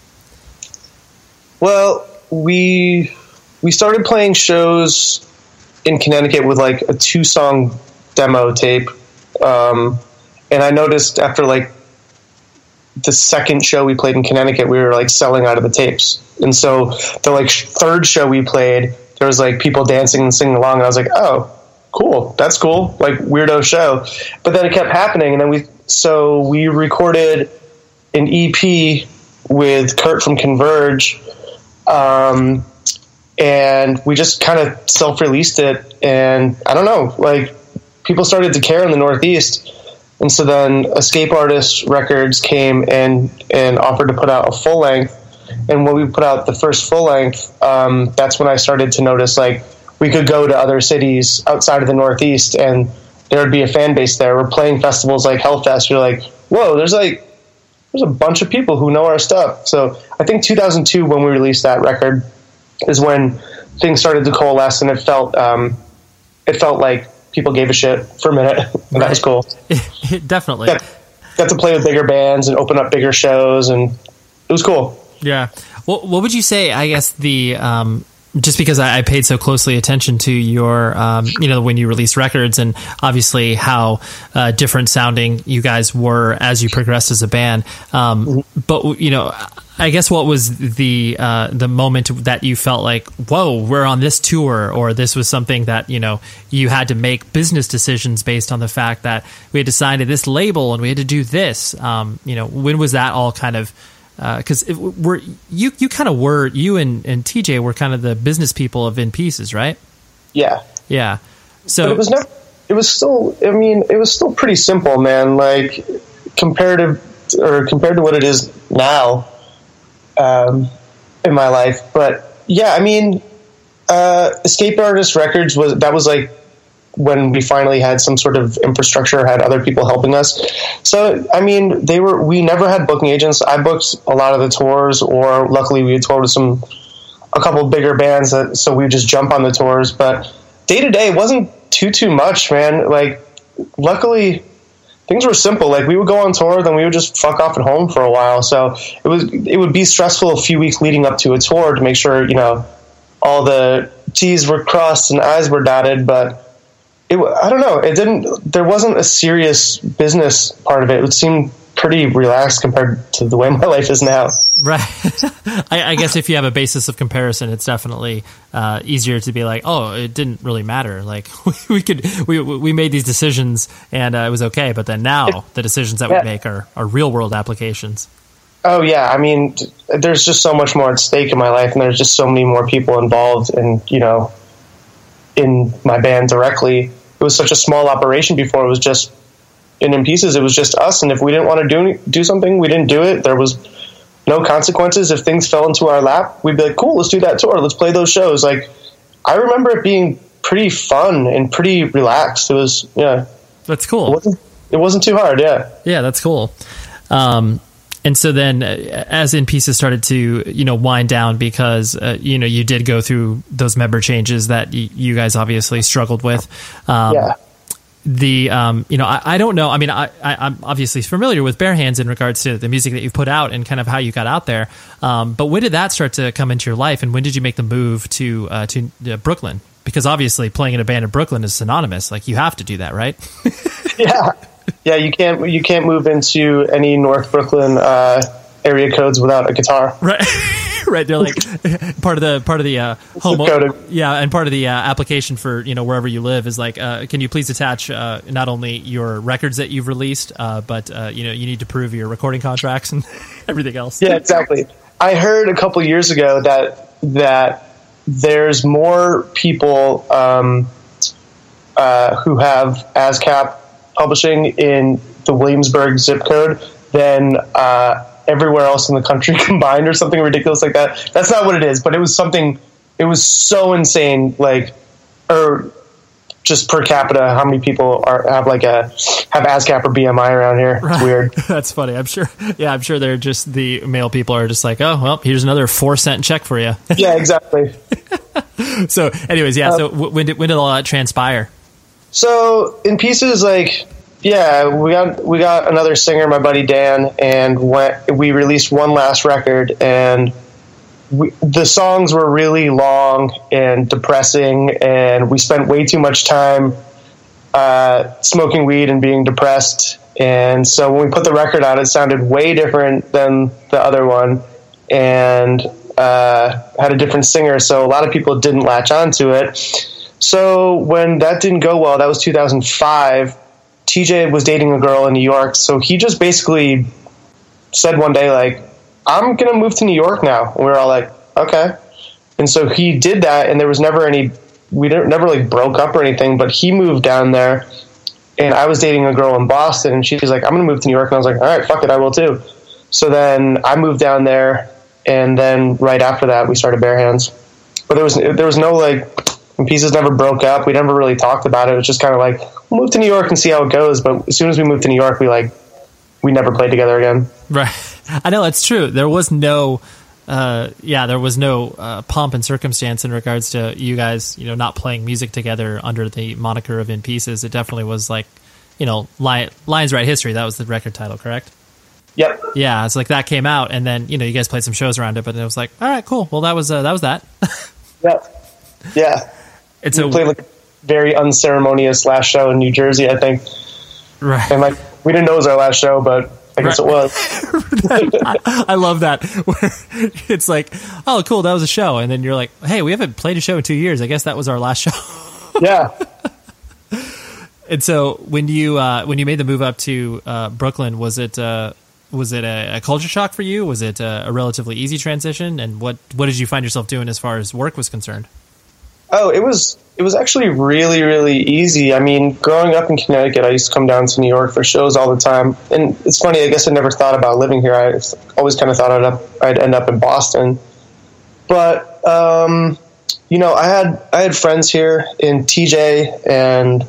Well, we started playing shows in Connecticut with like a 2-song demo tape, and I noticed after like the second show we played in Connecticut, we were like selling out of the tapes. And so the like third show we played, there was like people dancing and singing along, and I was like, oh, cool, that's cool, like weirdo show. But then it kept happening, and then we recorded an EP with Kurt from Converge, and we just kind of self-released it, and I don't know, like people started to care in the Northeast. And so then Escape Artists Records came and offered to put out a full length. And when we put out the first full length, that's when I started to notice like we could go to other cities outside of the Northeast and there would be a fan base there. We're playing festivals like Hellfest. You're like, whoa, there's a bunch of people who know our stuff. So I think 2002, when we released that record, is when things started to coalesce, and it felt like people gave a shit for a minute, and that was cool. Definitely. Got to play with bigger bands and open up bigger shows, and it was cool. Yeah. Well, what would you say, I guess, the just because I paid so closely attention to your, when you released records, and obviously how different sounding you guys were as you progressed as a band. But I guess what was the moment that you felt like, whoa, we're on this tour, or this was something that you had to make business decisions based on the fact that we had to sign to this label and we had to do this. When was that all kind of? Because you and TJ were kind of the business people of In Pieces, right? Yeah. So but it was still pretty simple, man. Like compared to what it is now in my life. But yeah, Escape Artist Records was like when we finally had some sort of infrastructure, had other people helping us. So, we never had booking agents. I booked a lot of the tours, or luckily we had toured with a couple of bigger bands, so we would just jump on the tours. But day to day, it wasn't too much, man. Like, luckily things were simple. Like, we would go on tour, then we would just fuck off at home for a while. So it would be stressful a few weeks leading up to a tour to make sure, all the T's were crossed and I's were dotted, but I don't know. There wasn't a serious business part of it. It would seem pretty relaxed compared to the way my life is now. Right. I guess if you have a basis of comparison, it's definitely easier to be like, oh, it didn't really matter. Like we made these decisions and it was okay. But then now the decisions that we make are real world applications. Oh yeah. There's just so much more at stake in my life, and there's just so many more people involved in my band directly. It was such a small operation before. It was just in Pieces. It was just us, and if we didn't want to do something, we didn't do it. There was no consequences. If things fell into our lap, we'd be like, "Cool, let's do that tour. Let's play those shows." Like, I remember it being pretty fun and pretty relaxed. It was, yeah. That's cool. It wasn't too hard. Yeah. Yeah, that's cool. And so then as In Pieces started to, wind down because, you did go through those member changes that you guys obviously struggled with. Yeah. I don't know. I'm obviously familiar with Bare Hands in regards to the music that you've put out and kind of how you got out there. But when did that start to come into your life, and when did you make the move to Brooklyn? Because obviously playing in a band in Brooklyn is synonymous. Like, you have to do that, right? Yeah. Yeah, you can't move into any North Brooklyn area codes without a guitar. Right, right. They're like part of the home. Yeah, and part of the application for wherever you live is like, can you please attach not only your records that you've released, but you need to prove your recording contracts and everything else. Yeah, exactly. I heard a couple years ago that there's more people who have ASCAP publishing in the Williamsburg zip code than everywhere else in the country combined, or something ridiculous like that. That's not what it is, but it was something. It was so insane, like, or just per capita, how many people have ASCAP or BMI around here. It's weird. That's funny. I'm sure they're just, the male people are just like, oh well, here's another 4-cent check for you. Yeah, exactly. So, anyways, yeah. So when did all that transpire? So In Pieces, like, yeah, we got another singer, my buddy Dan, and we released one last record, and the songs were really long and depressing, and we spent way too much time smoking weed and being depressed. And so when we put the record out, it sounded way different than the other one, and had a different singer, so a lot of people didn't latch onto it. So when that didn't go well, that was 2005, TJ was dating a girl in New York, so he just basically said one day, like, I'm going to move to New York now. And we were all like, okay. And so he did that, and there was never never like broke up or anything, but he moved down there, and I was dating a girl in Boston, and she's like, I'm going to move to New York. And I was like, all right, fuck it, I will too. So then I moved down there, and then right after that, we started Bare Hands. But there was no, like, In Pieces never broke up. We never really talked about it. It was just kind of like, we'll move to New York and see how it goes. But as soon as we moved to New York, we never played together again. Right. I know, it's true. There was no, pomp and circumstance in regards to you guys, not playing music together under the moniker of In Pieces. It definitely was like, Lions Write History. That was the record title, correct? Yep. Yeah, it's like that came out, and then you guys played some shows around it, but it was like, all right, cool. Well, that was that. Yeah. And we played like a very unceremonious last show in New Jersey, I think. Right. And like we didn't know it was our last show, but I guess it was. I love that. Where it's like, oh, cool, that was a show, and then you're like, hey, we haven't played a show in 2 years. I guess that was our last show. Yeah. And so when you made the move up to Brooklyn, was it a culture shock for you? Was it a relatively easy transition? And what did you find yourself doing as far as work was concerned? Oh, it was actually really, really easy. I mean, growing up in Connecticut, I used to come down to New York for shows all the time. And it's funny, I guess I never thought about living here. I always kind of thought I'd end up in Boston. But, you know, I had friends here in TJ, and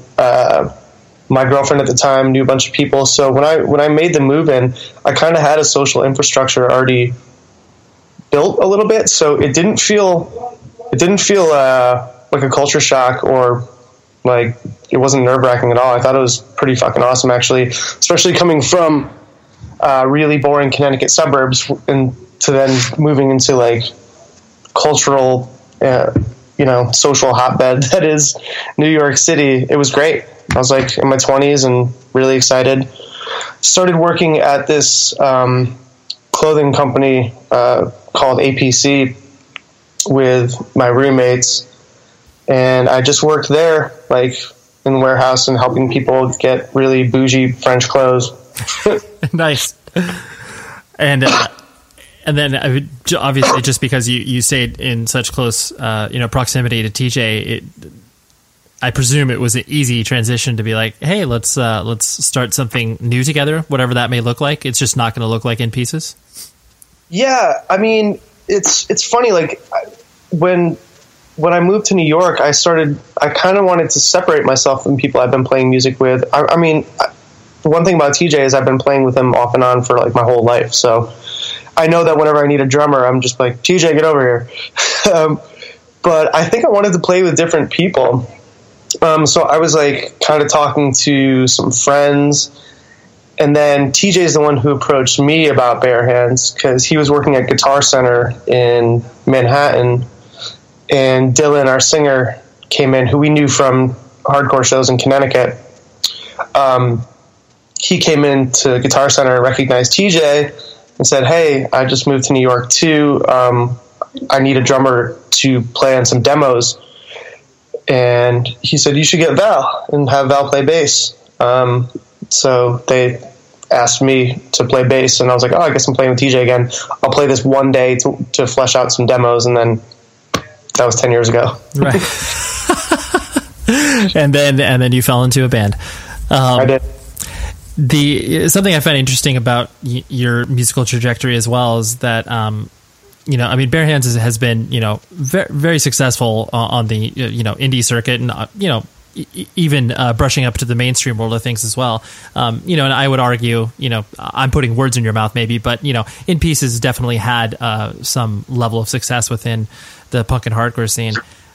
my girlfriend at the time knew a bunch of people. So when I made the move in, I kind of had a social infrastructure already built a little bit. So it didn't feel like a culture shock, or like it wasn't nerve-wracking at all. I thought it was pretty fucking awesome, actually, especially coming from really boring Connecticut suburbs and to then moving into like cultural, you know, social hotbed that is New York City. It was great. I was like in my 20s and really excited. Started working at this clothing company called APC with my roommates, and I just worked there, like in the warehouse and helping people get really bougie French clothes. Nice. And then obviously, just because you stayed in such close proximity to TJ, I presume it was an easy transition to be like, hey, let's start something new together, whatever that may look like. It's just not going to look like In Pieces. Yeah, I mean, it's funny. Like when I moved to New York, I kind of wanted to separate myself from people I've been playing music with. I mean, the one thing about TJ is I've been playing with him off and on for like my whole life. So I know that whenever I need a drummer, I'm just like, TJ, get over here. But I think I wanted to play with different people. So I was like kind of talking to some friends, and then TJ is the one who approached me about Bare Hands because he was working at Guitar Center in Manhattan, and Dylan, our singer, came in, who we knew from hardcore shows in Connecticut. He came into Guitar Center and recognized TJ and said, hey, I just moved to New York too. I need a drummer to play on some demos. And he said, you should get Val and have Val play bass. So they asked me to play bass, and I was like, oh, I guess I'm playing with TJ again. I'll play this one day to flesh out some demos, and then that was 10 years ago. Right. and then you fell into a band. I did. Something I find interesting about your musical trajectory as well is that, I mean, Bare Hands has been, very, very successful on the, indie circuit, and, even brushing up to the mainstream world of things as well. And I would argue, I'm putting words in your mouth maybe, but, In Pieces definitely had some level of success within the punk and hardcore scene.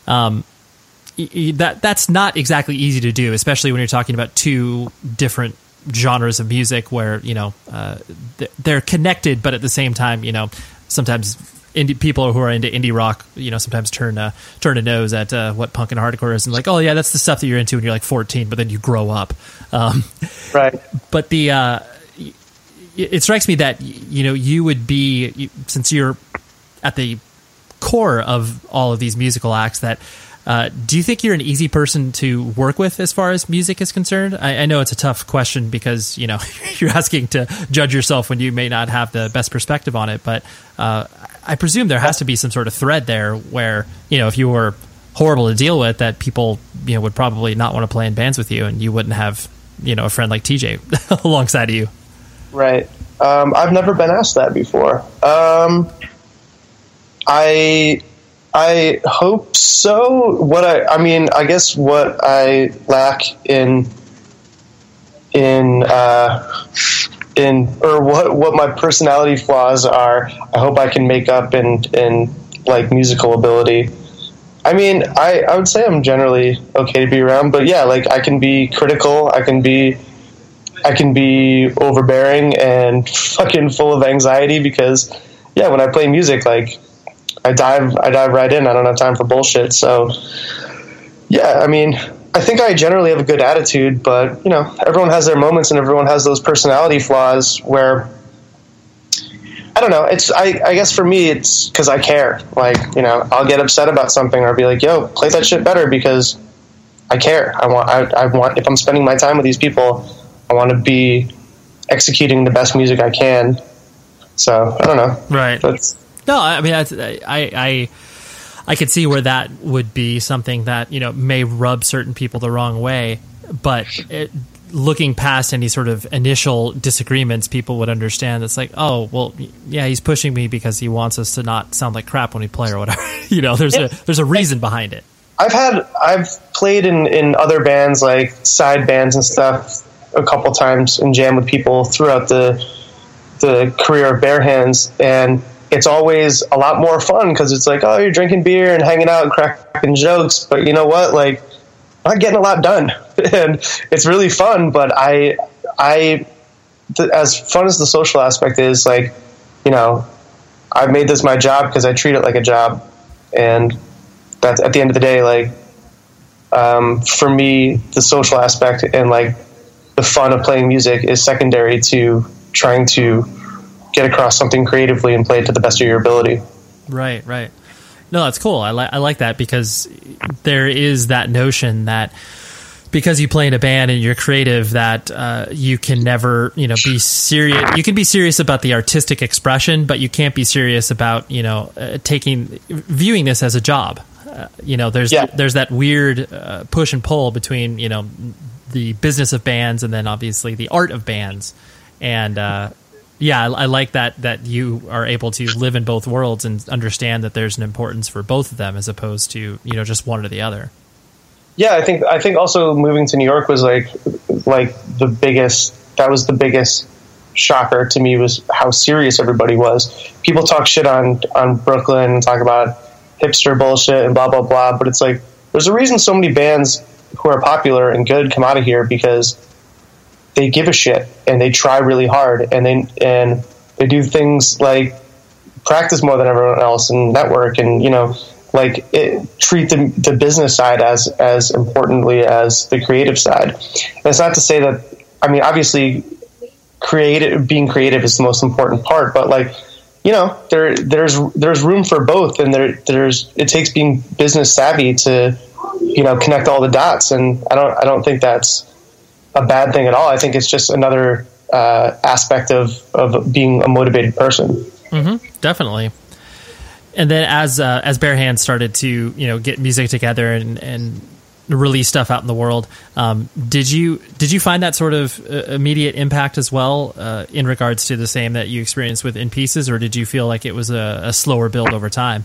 That's not exactly easy to do, especially when you're talking about two different genres of music where, they're connected, but at the same time, sometimes people who are into indie rock, sometimes turn a nose at what punk and hardcore is, and like, oh yeah, that's the stuff that you're into when you're like 14, but then you grow up. Right. But it strikes me that you would be, since you're at the core of all of these musical acts, that do you think you're an easy person to work with as far as music is concerned? I know it's a tough question because, you're asking to judge yourself when you may not have the best perspective on it. But I presume there has to be some sort of thread there where, if you were horrible to deal with, that people, would probably not want to play in bands with you, and you wouldn't have, a friend like TJ alongside of you. Right. I've never been asked that before. I hope so. I guess what I lack or what my personality flaws are, I hope I can make up in like musical ability. I mean, I would say I'm generally okay to be around, but yeah, like I can be critical, I can be overbearing and fucking full of anxiety because, yeah, when I play music, like I dive right in. I don't have time for bullshit. So yeah, I mean, I think I generally have a good attitude, but you know, everyone has their moments and everyone has those personality flaws where, I don't know. I guess for me, it's because I care. Like, you know, I'll get upset about something or be like, yo, play that shit better because I care. I want, if I'm spending my time with these people, I want to be executing the best music I can. So I don't know. Right. No, I mean, I could see where that would be something that, you know, may rub certain people the wrong way, but looking past any sort of initial disagreements, people would understand. It's like, oh, well, yeah, he's pushing me because he wants us to not sound like crap when we play or whatever. You know, there's a reason behind it. I've played in other bands, like side bands and stuff, a couple times and jammed with people throughout the career of Bare Hands, and it's always a lot more fun because it's like, oh, you're drinking beer and hanging out and cracking jokes, but you know what, like, I'm not getting a lot done. And it's really fun, but as fun as the social aspect is, like, you know, I've made this my job because I treat it like a job, and that's at the end of the day, like, for me, the social aspect and like the fun of playing music is secondary to trying to get across something creatively and play it to the best of your ability. Right. No, that's cool. I like that, because there is that notion that because you play in a band and you're creative, that you can never, you know, be serious. You can be serious about the artistic expression, but you can't be serious about, you know, viewing this as a job. You know, there's that weird push and pull between, you know, the business of bands and then obviously the art of bands. And I like that you are able to live in both worlds and understand that there's an importance for both of them as opposed to, you know, just one or the other. Yeah, I think also moving to New York was like the biggest shocker to me, was how serious everybody was. People talk shit on Brooklyn and talk about hipster bullshit and blah blah blah, but it's like, there's a reason so many bands who are popular and good come out of here, because they give a shit and they try really hard, and they do things like practice more than everyone else and network, and, you know, like, treat the business side as importantly as the creative side. And it's not to say that, I mean, obviously being creative is the most important part, but, like, you know, there's room for both, and it takes being business savvy to, you know, connect all the dots. And I don't think that's a bad thing at all. I think it's just another aspect of being a motivated person. Mm-hmm, definitely. And then as Bare Hands started to, you know, get music together and release stuff out in the world, did you find that sort of immediate impact as well, in regards to the same that you experienced with In Pieces, or did you feel like it was a slower build over time?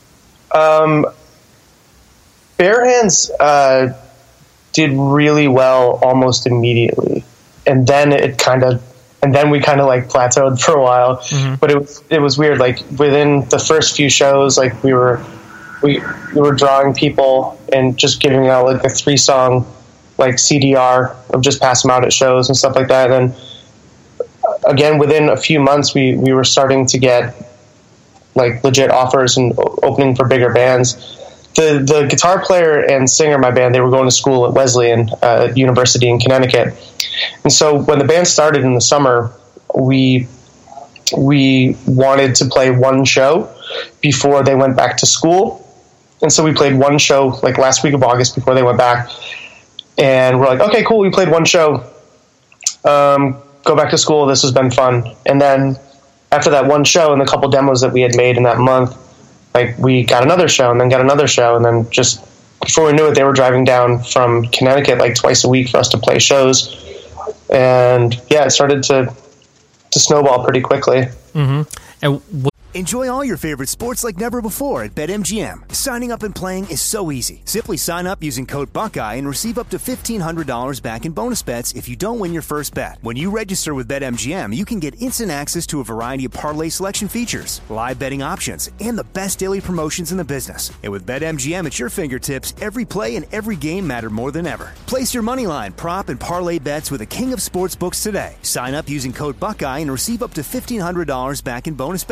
Bare Hands did really well almost immediately, and then we kind of like plateaued for a while. Mm-hmm. But it was weird. Like, within the first few shows, like, we were drawing people and just giving out like a 3-song like CDR of just pass them out at shows and stuff like that. And then again, within a few months, we were starting to get like legit offers and opening for bigger bands. The guitar player and singer of my band, they were going to school at Wesleyan University in Connecticut. And so when the band started in the summer, we wanted to play one show before they went back to school. And so we played one show like last week of August before they went back. And we're like, okay, cool, we played one show. Go back to school. This has been fun. And then after that one show and the couple demos that we had made in that month, like, we got another show and then got another show. And then just before we knew it, they were driving down from Connecticut like twice a week for us to play shows. And yeah, it started to snowball pretty quickly. Mm-hmm. And Enjoy all your favorite sports like never before at BetMGM. Signing up and playing is so easy. Simply sign up using code Buckeye and receive up to $1,500 back in bonus bets if you don't win your first bet. When you register with BetMGM, you can get instant access to a variety of parlay selection features, live betting options, and the best daily promotions in the business. And with BetMGM at your fingertips, every play and every game matter more than ever. Place your moneyline, prop, and parlay bets with the king of sportsbooks today. Sign up using code Buckeye and receive up to $1,500 back in bonus bets. It's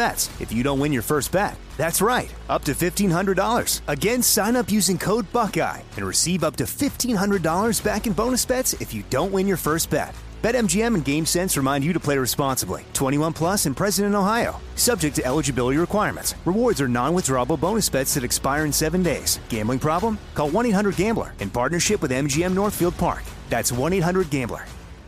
if you don't win your first bet. That's right, up to $1,500. Again, sign up using code Buckeye and receive up to $1,500 back in bonus bets if you don't win your first bet. BetMGM and GameSense remind you to play responsibly. 21 plus and present in Ohio. Subject to eligibility requirements. Rewards are non-withdrawable bonus bets that expire in 7 days. Gambling problem? Call 1-800-GAMBLER in partnership with MGM Northfield Park. That's 1-800-GAMBLER.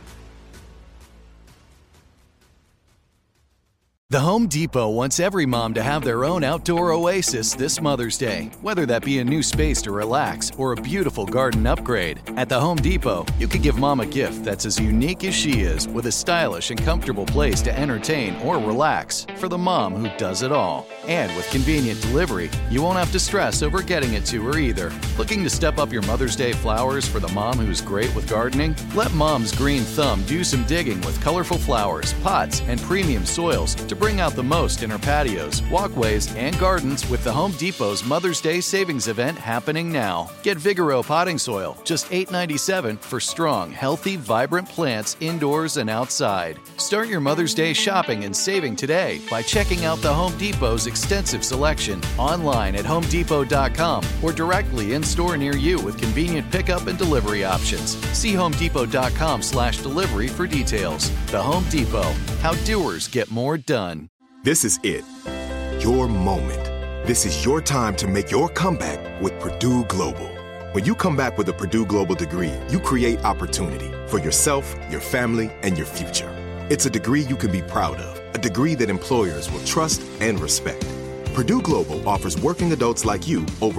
The Home Depot wants every mom to have their own outdoor oasis this Mother's Day, whether that be a new space to relax or a beautiful garden upgrade. At the Home Depot, you could give mom a gift that's as unique as she is, with a stylish and comfortable place to entertain or relax for the mom who does it all. And with convenient delivery, you won't have to stress over getting it to her either. Looking to step up your Mother's Day flowers for the mom who's great with gardening? Let Mom's Green Thumb do some digging with colorful flowers, pots, and premium soils to bring out the most in her patios, walkways, and gardens with the Home Depot's Mother's Day Savings Event happening now. Get Vigoro potting soil, just $8.97 for strong, healthy, vibrant plants indoors and outside. Start your Mother's Day shopping and saving today by checking out the Home Depot's extensive selection online at HomeDepot.com or directly in store near you with convenient pickup and delivery options. See HomeDepot.com/delivery for details. The Home Depot, how doers get more done. This is it. Your moment. This is your time to make your comeback with Purdue Global. When you come back with a Purdue Global degree, you create opportunity for yourself, your family, and your future. It's a degree you can be proud of, a degree that employers will trust and respect. Purdue Global offers working adults like you over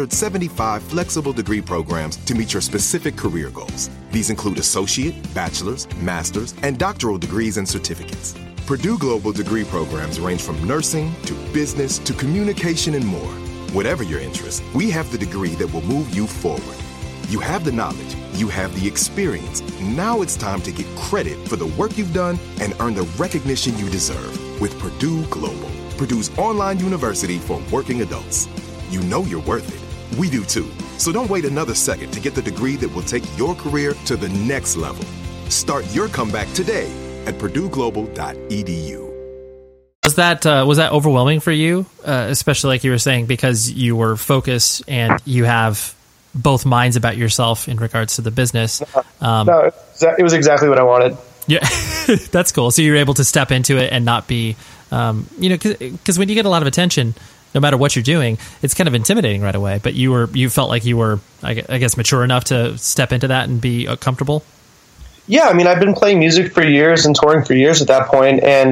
175 flexible degree programs to meet your specific career goals. These include associate, bachelor's, master's, and doctoral degrees and certificates. Purdue Global degree programs range from nursing to business to communication and more. Whatever your interest, we have the degree that will move you forward. You have the knowledge, you have the experience. Now it's time to get credit for the work you've done and earn the recognition you deserve with Purdue Global, Purdue's online university for working adults. You know you're worth it. We do too. So don't wait another second to get the degree that will take your career to the next level. Start your comeback today at purdueglobal.edu. Was that overwhelming for you, especially like you were saying, because you were focused and you have both minds about yourself in regards to the business? No, it was exactly what I wanted. Yeah, that's cool. So you're able to step into it and not be, because when you get a lot of attention, no matter what you're doing, it's kind of intimidating right away. But you felt like you were, I guess, mature enough to step into that and be comfortable. Yeah, I mean, I've been playing music for years and touring for years at that point, and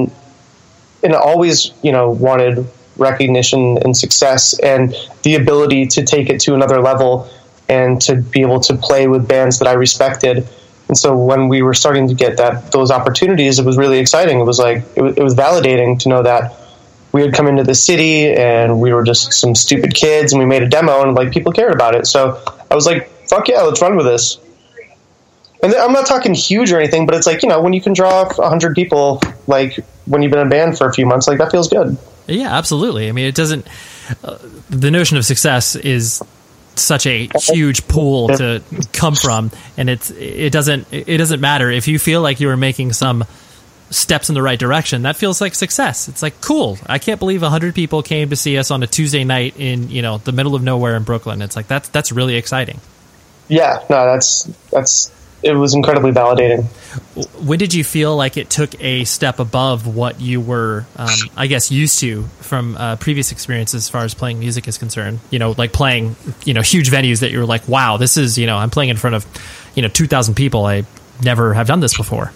always, wanted recognition and success and the ability to take it to another level and to be able to play with bands that I respected. And so when we were starting to get those opportunities, it was really exciting. It was like, it was validating to know that we had come into the city and we were just some stupid kids and we made a demo and like people cared about it. So I was like, fuck yeah, let's run with this. And I'm not talking huge or anything, but it's like, when you can draw 100 people, like when you've been in a band for a few months, like that feels good. Yeah, absolutely. I mean, it doesn't, the notion of success is such a huge pool to come from. And it doesn't matter if you feel like you are making some steps in the right direction. That feels like success. It's like, cool. I can't believe 100 people came to see us on a Tuesday night in, the middle of nowhere in Brooklyn. It's like, that's really exciting. Yeah, no, it was incredibly validating. When did you feel like it took a step above what you were, I guess, used to from previous experiences as far as playing music is concerned? Like playing, huge venues that you were like, wow, this is, I'm playing in front of, 2,000 people. I never have done this before.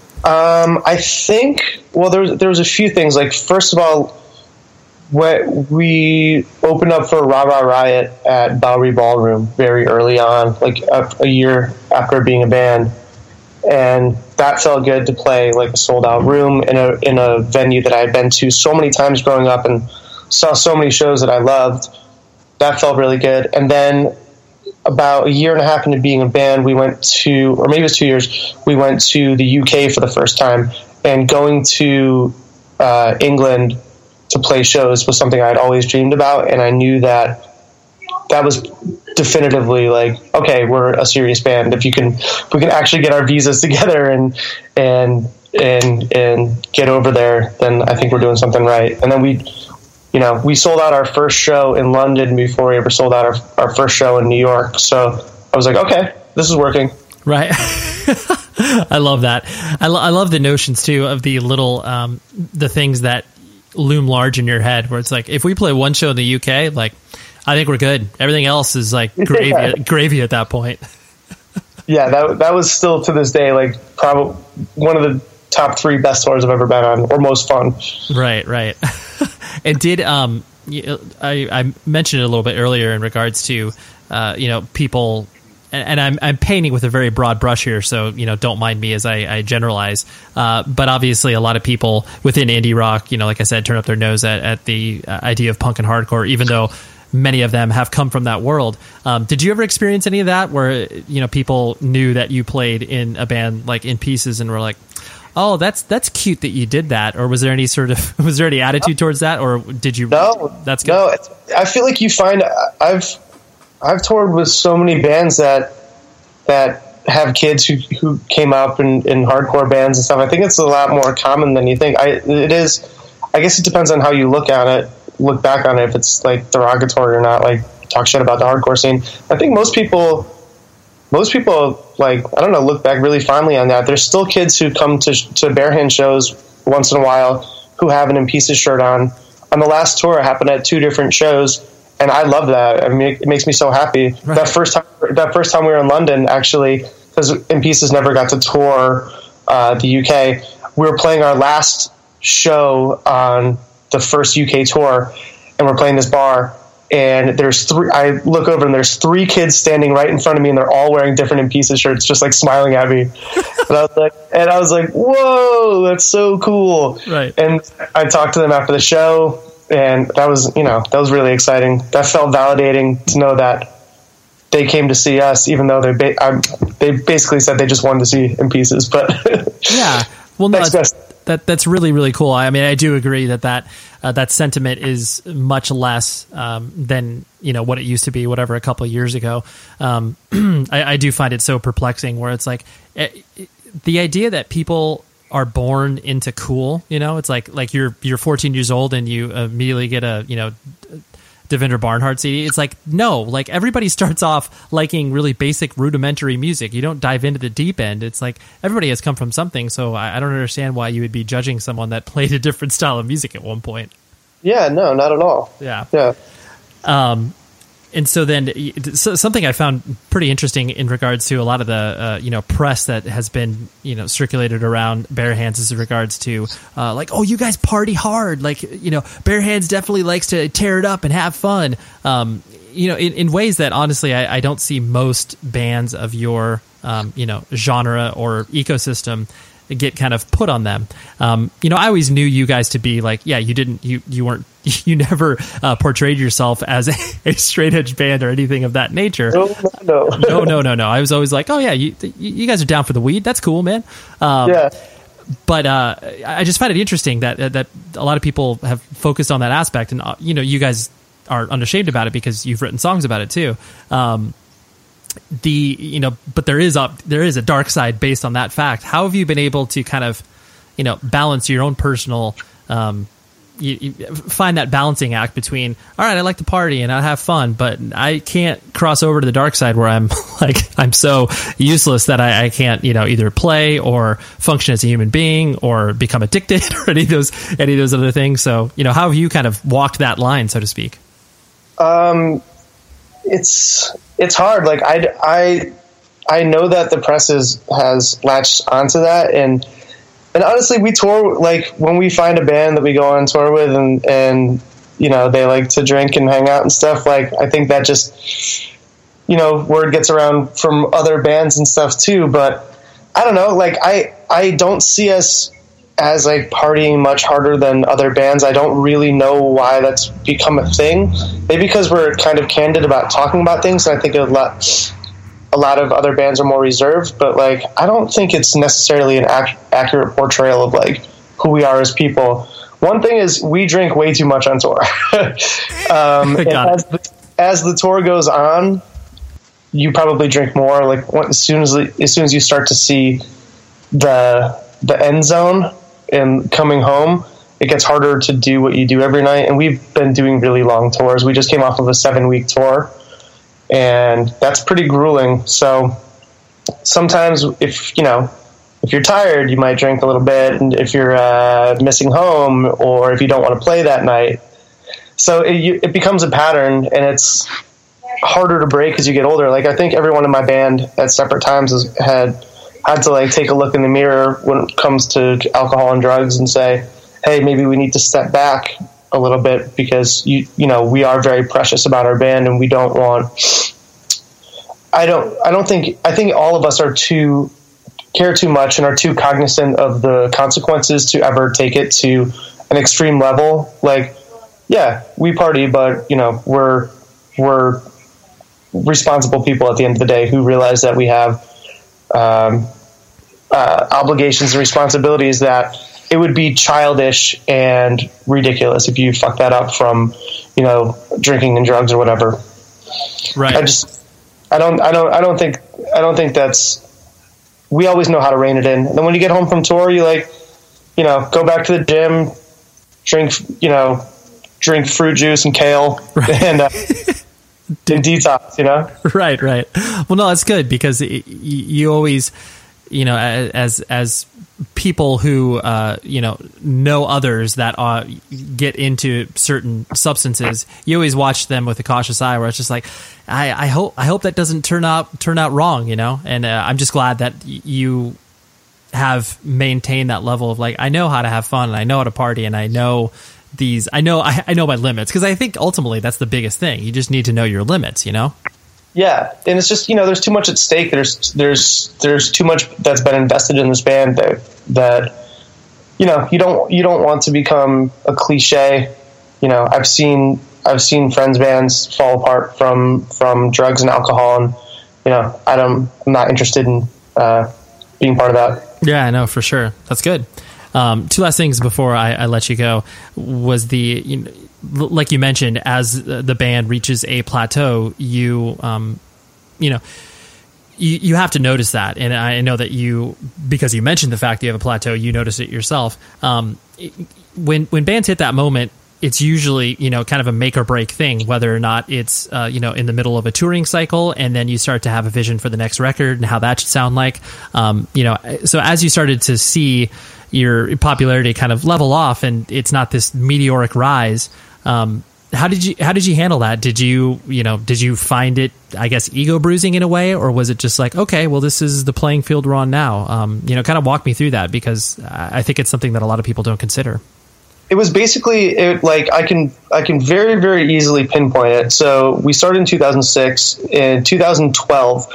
I think, well, there was a few things. Like, first of all, when we opened up for Rah Rah Riot at Bowery Ballroom very early on, like a year after being a band, and that felt good to play like a sold out room in a venue that I had been to so many times growing up and saw so many shows that I loved. That felt really good. And then about a year and a half into being a band, we went to, or maybe it was 2 years, we went to the UK for the first time, and going to England to play shows was something I'd always dreamed about. And I knew that was definitively like, okay, we're a serious band. If we can actually get our visas together and and get over there, then I think we're doing something right. And then we sold out our first show in London before we ever sold out our first show in New York. So I was like, okay, this is working. Right. I love that. I love the notions too of the little, the things that loom large in your head, where it's like, if we play one show in the UK, like, I think we're good. Everything else is like gravy at that point. Yeah, that was still to this day like probably one of the top 3 best tours I've ever been on, or most fun. Right. And did I mentioned it a little bit earlier in regards to people, and I'm painting with a very broad brush here, so don't mind me as I generalize. But obviously, a lot of people within indie rock, like I said, turn up their nose at the idea of punk and hardcore, even though many of them have come from that world. Did you ever experience any of that where, people knew that you played in a band like In Pieces and were like, oh, that's cute that you did that? Or was there any attitude towards that? Or did you? No, that's good. No, I feel like you find I've toured with so many bands that have kids who came up in hardcore bands and stuff. I think it's a lot more common than you think. It is. I guess it depends on how you look back on it, if it's like derogatory or not, like talk shit about the hardcore scene. I think most people like, I don't know, look back really fondly on that. There's still kids who come to Bare Hand shows once in a while who have an In Pieces shirt on. On the last tour, it happened at 2 different shows, and I love that. I mean, it makes me so happy. Right. That first time we were in London, actually, because In Pieces never got to tour the UK, we were playing our last show on the first UK tour, and we're playing this bar, and I look over and there's 3 kids standing right in front of me, and they're all wearing different In Pieces shirts, just like smiling at me. and I was like, whoa, that's so cool. Right. And I talked to them after the show, and that was really exciting. That felt validating to know that they came to see us, even though they basically said they just wanted to see In Pieces. But yeah, well, no, that's really, really cool. I mean, I do agree that sentiment is much less than what it used to be, whatever, a couple of years ago. I do find it so perplexing, where it's like the idea that people are born into cool. It's like you're 14 years old and you immediately get a Devendra Banhart CD. It's like, no, like everybody starts off liking really basic rudimentary music. You don't dive into the deep end. It's like everybody has come from something. So I don't understand why you would be judging someone that played a different style of music at one point. Yeah, no, not at all. Yeah. And so then something I found pretty interesting in regards to a lot of the, press that has been, circulated around Bare Hands is in regards to like, oh, you guys party hard. Like, Bare Hands definitely likes to tear it up and have fun. In ways that honestly, I don't see most bands of your, genre or ecosystem get kind of put on them. I always knew you guys to be like, yeah, you never portrayed yourself as a straight edge band or anything of that nature. No. I was always like, oh yeah, you guys are down for the weed. That's cool, man. Yeah. But I just find it interesting that a lot of people have focused on that aspect, and you guys are unashamed about it because you've written songs about it too. But there is a dark side based on that fact. How have you been able to kind of, balance your own personal, you find that balancing act between, all right, I like to party and I have fun, but I can't cross over to the dark side where I'm like, I'm so useless that I can't, either play or function as a human being or become addicted or any of those other things. So, how have you kind of walked that line, so to speak? It's hard. Like I know that the press has latched onto that, and honestly, we tour, like when we find a band that we go on tour with, and they like to drink and hang out and stuff. Like I think that just word gets around from other bands and stuff too. But I don't know. Like I don't see us as like partying much harder than other bands. I don't really know why that's become a thing. Maybe because we're kind of candid about talking about things. And I think a lot of other bands are more reserved, but like, I don't think it's necessarily an accurate portrayal of like who we are as people. One thing is we drink way too much on tour. As the tour goes on, you probably drink more. Like as soon as you start to see the the end zone and coming home, it gets harder to do what you do every night. And we've been doing really long tours. We just came off of a 7-week tour, and that's pretty grueling. So sometimes if you're tired, you might drink a little bit, and if you're missing home, or if you don't want to play that night. So it becomes a pattern, and it's harder to break as you get older. Like, I think everyone in my band at separate times has had to like take a look in the mirror when it comes to alcohol and drugs and say, hey, maybe we need to step back a little bit, because we are very precious about our band, and we don't want. I think all of us care too much and are too cognizant of the consequences to ever take it to an extreme level. Like, yeah, we party, but we're responsible people at the end of the day who realize that we have obligations and responsibilities that it would be childish and ridiculous if you fuck that up from drinking and drugs or whatever. Right. I don't think that's. We always know how to rein it in. And then when you get home from tour, you go back to the gym, drink fruit juice and kale, right. and detox. Right. Well, no, that's good, because you always, as people who know others that get into certain substances, you always watch them with a cautious eye, where it's just like, I hope that doesn't turn out wrong, and I'm just glad that you have maintained that level of like, I know how to have fun, and I know how to party, and I know I know my limits, because I think ultimately that's the biggest thing. You just need to know your limits, Yeah, and it's just there's too much at stake. There's too much that's been invested in this band that you don't want to become a cliche. I've seen friends' bands fall apart from drugs and alcohol, and I'm not interested in being part of that. Yeah, I know for sure. That's good. Two last things before I let you go was like you mentioned, as the band reaches a plateau, you have to notice that. And I know that because you mentioned the fact that you have a plateau, you notice it yourself. When bands hit that moment, it's usually, kind of a make or break thing, whether or not it's, in the middle of a touring cycle, and then you start to have a vision for the next record and how that should sound like. So as you started to see your popularity kind of level off, and it's not this meteoric rise, how did you handle that? Did you find it, I guess, ego bruising in a way, or was it just like, okay, well, this is the playing field we're on now? Kind of walk me through that, because I think it's something that a lot of people don't consider. It was basically I can very, very easily pinpoint it. So we started in 2006. In 2012,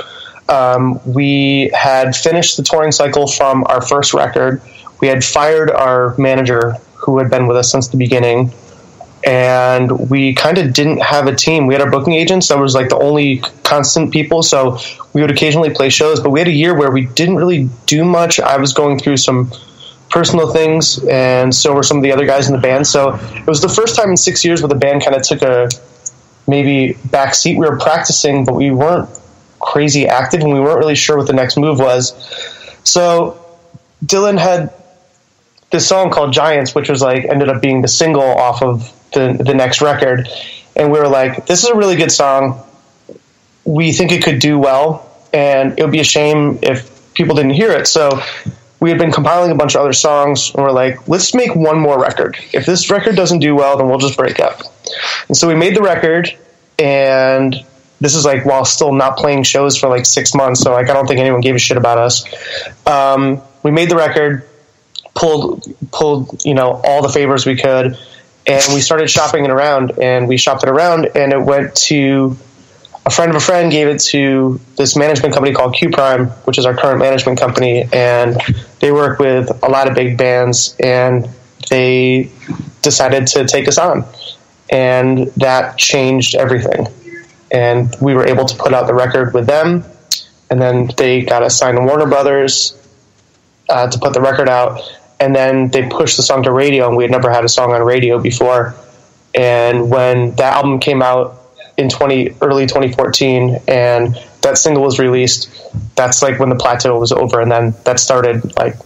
we had finished the touring cycle from our first record. We had fired our manager, who had been with us since the beginning, and we kind of didn't have a team. We had our booking agents. That was like the only constant people. So we would occasionally play shows, but we had a year where we didn't really do much. I was going through some personal things, and so were some of the other guys in the band. So it was the first time in 6 years where the band kind of took a maybe back seat. We were practicing, but we weren't crazy active, and we weren't really sure what the next move was. So Dylan had this song called Giants, which was like ended up being the single off of the next record, and we were like, this is a really good song. We think it could do well, and it would be a shame if people didn't hear it. So we had been compiling a bunch of other songs, and we're like, let's make one more record. If this record doesn't do well, then we'll just break up. And so we made the record, and this is like while still not playing shows for like 6 months, so like I don't think anyone gave a shit about us. We made the record, pulled all the favors we could, and we started shopping it around, and we shopped it around, and it went to a friend of a friend, gave it to this management company called Q Prime, which is our current management company, and they work with a lot of big bands, and they decided to take us on, and that changed everything. And we were able to put out the record with them, and then they got us signed to Warner Brothers to put the record out, and then they pushed the song to radio, and we had never had a song on radio before. And when that album came out in early 2014, and that single was released, that's like when the plateau was over, and then that started like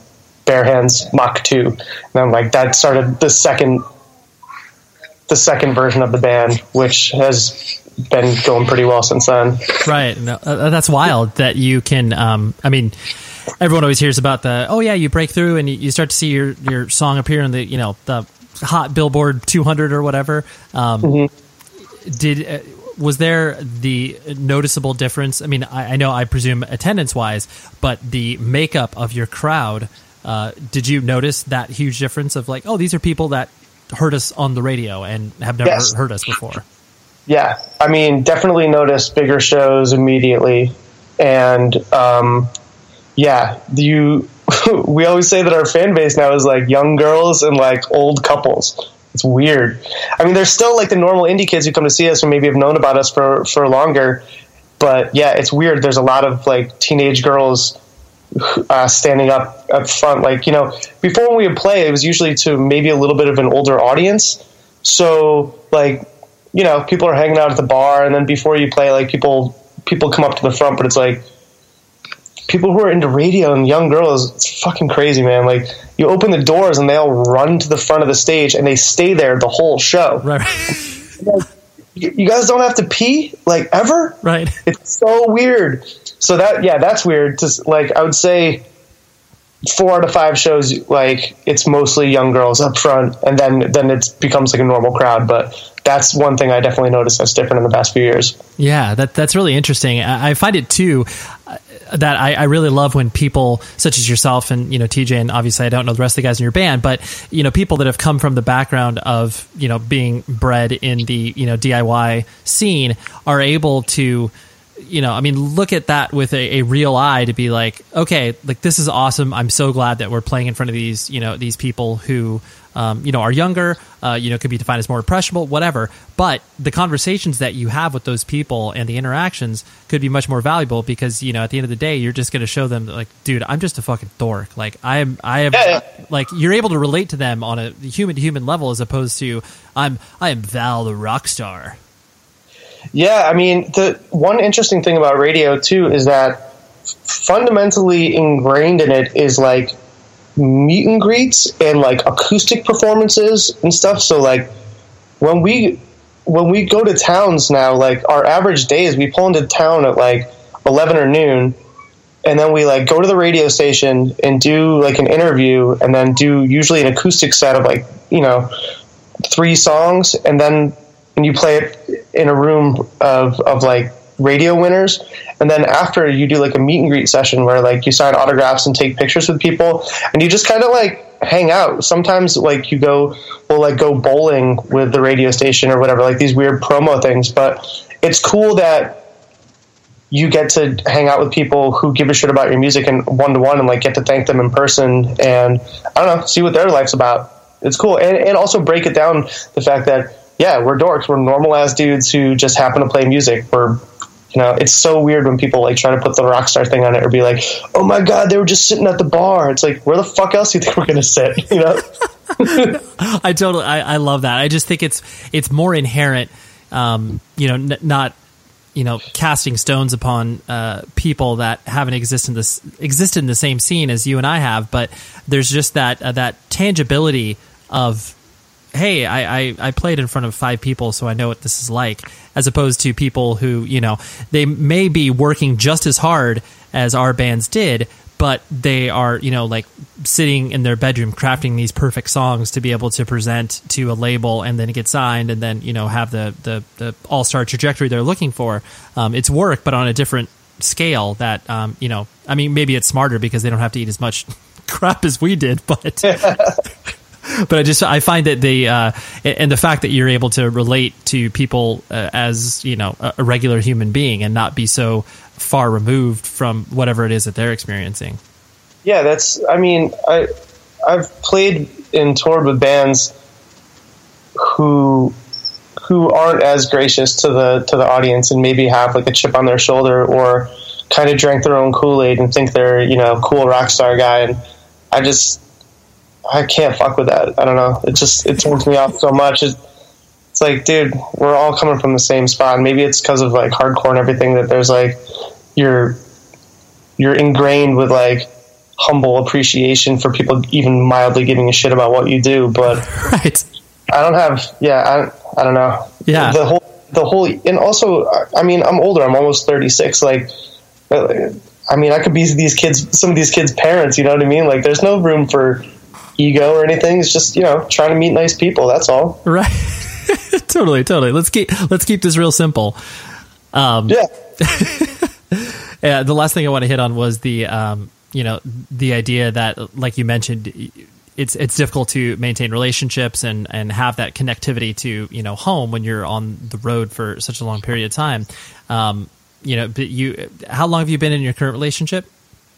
Bare Hands Mach 2. And then like that started the second version of the band, which has been going pretty well since then. Right. No, that's wild that you can, I mean, everyone always hears about you break through and you start to see your song appear in the, the hot Billboard 200 or whatever. Was there the noticeable difference? I mean, I know, I presume attendance wise, but the makeup of your crowd, did you notice that huge difference of like, oh, these are people that heard us on the radio and have never heard us before? Yeah. I mean, definitely noticed bigger shows immediately. And, we always say that our fan base now is like young girls and like old couples. It's weird. I mean, there's still like the normal indie kids who come to see us who maybe have known about us for longer, but yeah, it's weird. There's a lot of like teenage girls standing up front. Like, before when we would play, it was usually to maybe a little bit of an older audience. So like, people are hanging out at the bar, and then before you play, like people come up to the front, but it's like people who are into radio and young girls, it's fucking crazy, man. Like, you open the doors and they all run to the front of the stage and they stay there the whole show. Right. Like, you guys don't have to pee, like, ever? Right. It's so weird. So that's weird. Just like, I would say 4 out of 5 shows, like, it's mostly young girls up front, and then it becomes like a normal crowd. But that's one thing I definitely noticed that's different in the past few years. Yeah, that's really interesting. I find it too, that I really love when people such as yourself and, TJ, and obviously I don't know the rest of the guys in your band, but, people that have come from the background of, being bred in the, DIY scene are able to, look at that with a real eye to be like, okay, like, this is awesome. I'm so glad that we're playing in front of these, these people who, are younger, could be defined as more impressionable, whatever. But the conversations that you have with those people and the interactions could be much more valuable because, at the end of the day, you're just going to show them like, dude, I'm just a fucking dork. Like like, you're able to relate to them on a human to human level as opposed to I am Val the rock star. Yeah. I mean, the one interesting thing about radio too, is that fundamentally ingrained in it is like meet and greets and like acoustic performances and stuff. So like when we go to towns now, like our average days, we pull into town at like 11 or noon, and then we like go to the radio station and do like an interview, and then do usually an acoustic set of like 3 songs, and then you play it in a room of like radio winners, and then after you do like a meet and greet session where like you sign autographs and take pictures with people, and you just kind of like hang out. Sometimes like we'll like go bowling with the radio station or whatever, like these weird promo things. But it's cool that you get to hang out with people who give a shit about your music and one-to-one, and like get to thank them in person and I don't know, see what their life's about. It's cool. And also break it down, the fact that we're dorks, we're normal ass dudes who just happen to play music. We're it's so weird when people like try to put the rock star thing on it or be like, oh my God, they were just sitting at the bar. It's like, where the fuck else do you think we're going to sit? I love that. I just think it's more inherent, not, casting stones upon people that haven't existed in the same scene as you and I have. But there's just that tangibility of, hey, I played in front of 5 people, so I know what this is like, as opposed to people who, they may be working just as hard as our bands did, but they are, like sitting in their bedroom crafting these perfect songs to be able to present to a label and then get signed and then, have the all-star trajectory they're looking for. It's work, but on a different scale that, maybe it's smarter because they don't have to eat as much crap as we did, but... But I find that and the fact that you're able to relate to people as, a regular human being and not be so far removed from whatever it is that they're experiencing. Yeah, I've played and toured with bands who aren't as gracious to the audience and maybe have like a chip on their shoulder or kind of drank their own Kool-Aid and think they're, cool rock star guy. And I can't fuck with that. I don't know. It turns me off so much. It's like, dude, we're all coming from the same spot. Maybe it's because of like hardcore and everything that there's like, you're ingrained with like humble appreciation for people even mildly giving a shit about what you do. But right. I don't have, I don't know. Yeah. The whole, and also, I mean, I'm older. I'm almost 36. Like, I mean, I could be some of these kids' parents, you know what I mean? Like, there's no room for ego or anything. It's just, trying to meet nice people. That's all. Right. Totally. Let's keep this real simple. Yeah. The last thing I want to hit on was the idea that, like you mentioned, it's difficult to maintain relationships and have that connectivity to, home when you're on the road for such a long period of time. But how long have you been in your current relationship?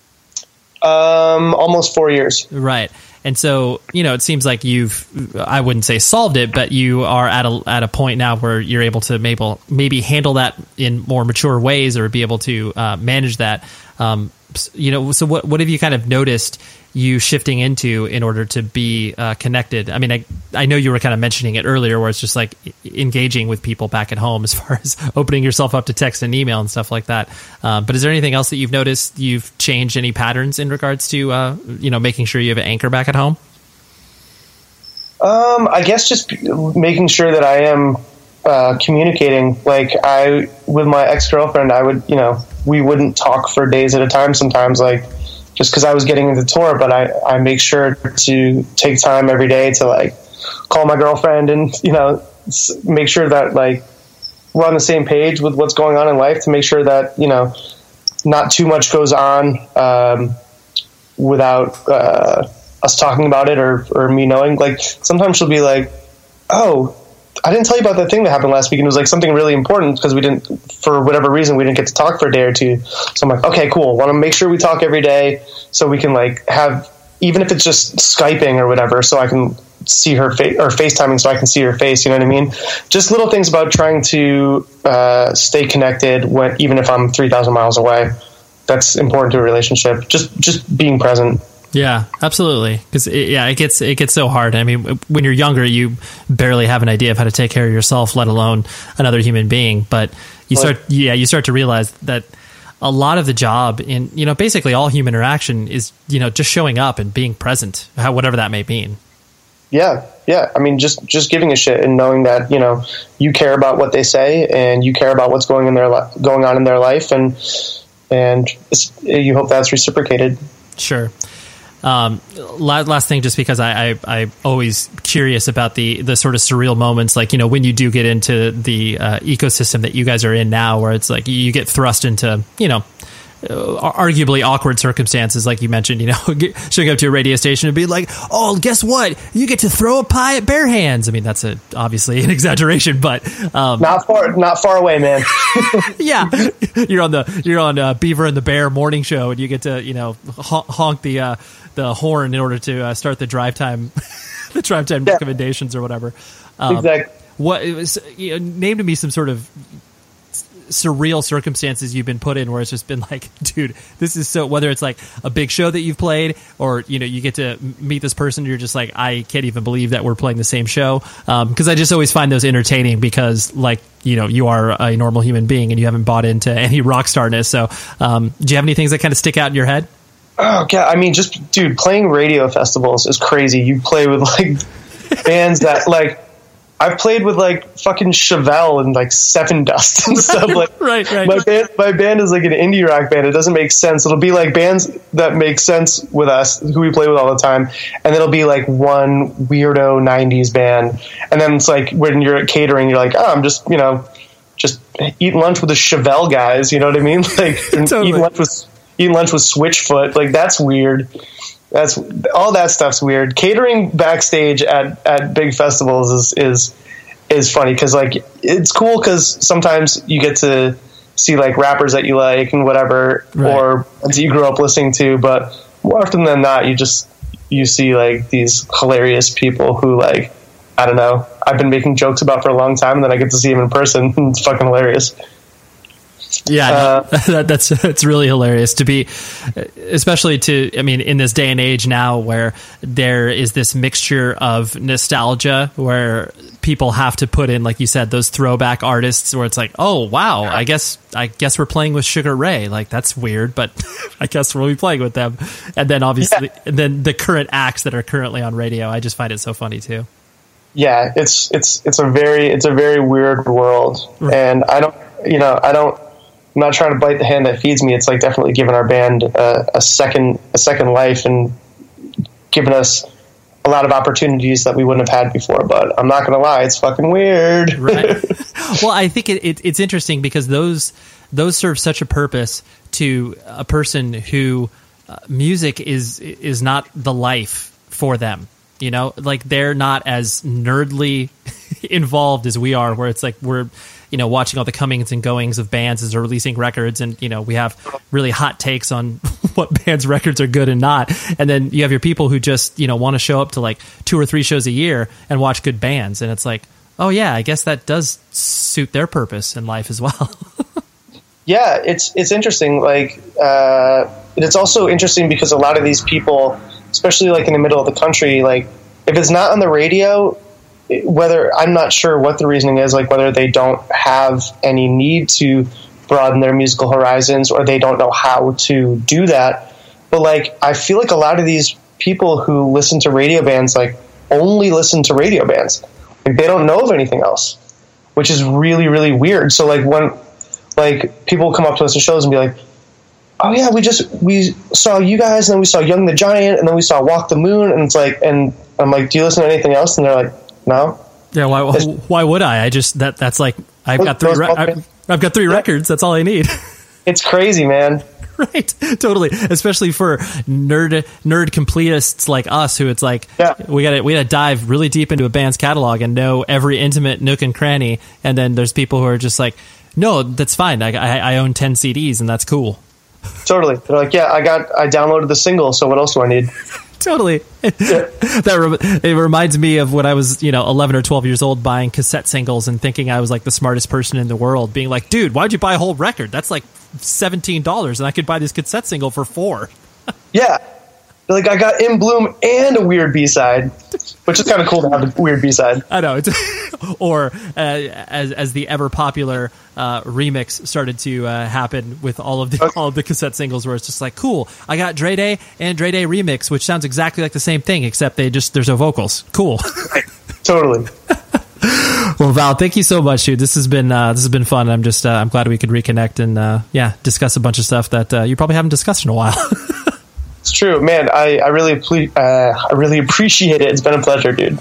Almost 4 years. Right. And so, it seems like I wouldn't say solved it, but you are at a point now where you're able to maybe handle that in more mature ways, or be able to manage that. So what have you kind of noticed you shifting into in order to be connected? I mean, I know you were kind of mentioning it earlier, where it's just like engaging with people back at home, as far as opening yourself up to text and email and stuff like that. But is there anything else that you've noticed you've changed any patterns in regards to, making sure you have an anchor back at home? I guess just making sure that I am communicating. Like, with my ex-girlfriend, I would, we wouldn't talk for days at a time sometimes, like, just because I was getting into tour, but I make sure to take time every day to, like, call my girlfriend and, make sure that, like, we're on the same page with what's going on in life, to make sure that, not too much goes on without us talking about it or me knowing. Like, sometimes she'll be like, oh, I didn't tell you about that thing that happened last week. And it was like something really important because for whatever reason, we didn't get to talk for a day or two. So I'm like, okay, cool. Want to make sure we talk every day so we can, like, have, even if it's just Skyping or whatever, so I can see her face, or FaceTiming so I can see her face. You know what I mean? Just little things about trying to stay connected even if I'm 3,000 miles away. That's important to a relationship. Just being present. Yeah, absolutely. Because it gets so hard. I mean, when you're younger, you barely have an idea of how to take care of yourself, let alone another human being. But you start to realize that a lot of the job in, basically all human interaction is, just showing up and being present, whatever that may mean. Yeah. I mean, just giving a shit and knowing that, you care about what they say and you care about what's going on in their life, and you hope that's reciprocated. Sure. Last thing, just because I always curious about the sort of surreal moments, like, when you do get into the ecosystem that you guys are in now, where it's like you get thrust into, arguably awkward circumstances, like you mentioned, showing up to a radio station and be like, oh, guess what? You get to throw a pie at bare hands. I mean, that's obviously an exaggeration, but not far away, man. Yeah, you're on Beaver and the Bear morning show, and you get to honk the horn in order to start the drive time recommendations or whatever. Exactly. What it was, name to me some sort of surreal circumstances you've been put in where it's just been like, dude, this is so, whether it's like a big show that you've played, or you get to meet this person, you're just like, I can't even believe that we're playing the same show, because I just always find those entertaining, because, like, you are a normal human being and you haven't bought into any rock starness. So do you have any things that kind of stick out in your head? Oh god, I mean, just, dude, playing radio festivals is crazy. You play with, like, bands that, like, I've played with, like, fucking Chevelle and, like, Seven Dust and stuff. Like, right. My band is like an indie rock band. It doesn't make sense. It'll be like bands that make sense with us, who we play with all the time, and it'll be like one weirdo 90s band. And then it's like when you're at catering, you're like, oh, I'm just, just eating lunch with the Chevelle guys. You know what I mean? Like, totally. eating lunch with Switchfoot. Like, that's weird. That's all that stuff's weird. Catering backstage at big festivals is funny, because, like, it's cool because sometimes you get to see, like, rappers that you like and whatever, right, or that you grew up listening to. But more often than not, you see, like, these hilarious people who, like, I don't know, I've been making jokes about for a long time, and then I get to see them in person. It's fucking hilarious. Yeah, that's really hilarious to be, especially in this day and age now where there is this mixture of nostalgia where people have to put in, like you said, those throwback artists where it's like, oh wow, I guess we're playing with Sugar Ray. Like, that's weird, but I guess we'll be playing with them. And then obviously, and then the current acts that are currently on radio. I just find it so funny too. Yeah, it's a very weird world, and I'm not trying to bite the hand that feeds me. It's like definitely giving our band a second life and giving us a lot of opportunities that we wouldn't have had before. But I'm not going to lie, it's fucking weird. Right. Well, I think it's interesting because those serve such a purpose to a person who music is not the life for them. You know, like they're not as nerdly involved as we are, where it's like we're, watching all the comings and goings of bands as they're releasing records. And, we have really hot takes on what bands' records are good and not. And then you have your people who just, want to show up to like 2 or 3 shows a year and watch good bands. And it's like, oh yeah, I guess that does suit their purpose in life as well. Yeah, it's interesting. Like, it's also interesting because a lot of these people, especially like in the middle of the country, like if it's not on the radio, whether I'm not sure what the reasoning is, like whether they don't have any need to broaden their musical horizons or they don't know how to do that. But like, I feel like a lot of these people who listen to radio bands, like only listen to radio bands. Like they don't know of anything else, which is really, really weird. So like when like people come up to us at shows and be like, oh yeah, we saw you guys and then we saw Young the Giant and then we saw Walk the Moon. And it's like, and I'm like, do you listen to anything else? And they're like, no. Yeah, why would I? I just that's like I've got 3 records. That's all I need. It's crazy, man. Right, totally. Especially for nerd completists like us, who it's like we got to dive really deep into a band's catalog and know every intimate nook and cranny. And then there's people who are just like, no, that's fine. I own 10 CDs and that's cool. Totally. They're like, yeah, I downloaded the single. So what else do I need? Totally. It reminds me of when I was, 11 or 12 years old buying cassette singles and thinking I was like the smartest person in the world, being like, dude, why'd you buy a whole record? That's like $17 and I could buy this cassette single for $4. Yeah. Like I got In Bloom and a weird B-side, which is kind of cool to have a weird B-side. I know. Or as the ever popular remix started to happen with all of the cassette singles, where it's just like, cool, I got Dre Day and Dre Day remix, which sounds exactly like the same thing, except there's no vocals. Cool. Totally. Well, Val, thank you so much, dude. This has been fun. I'm just I'm glad we could reconnect and discuss a bunch of stuff that you probably haven't discussed in a while. It's true, man. I really appreciate it. It's been a pleasure, dude.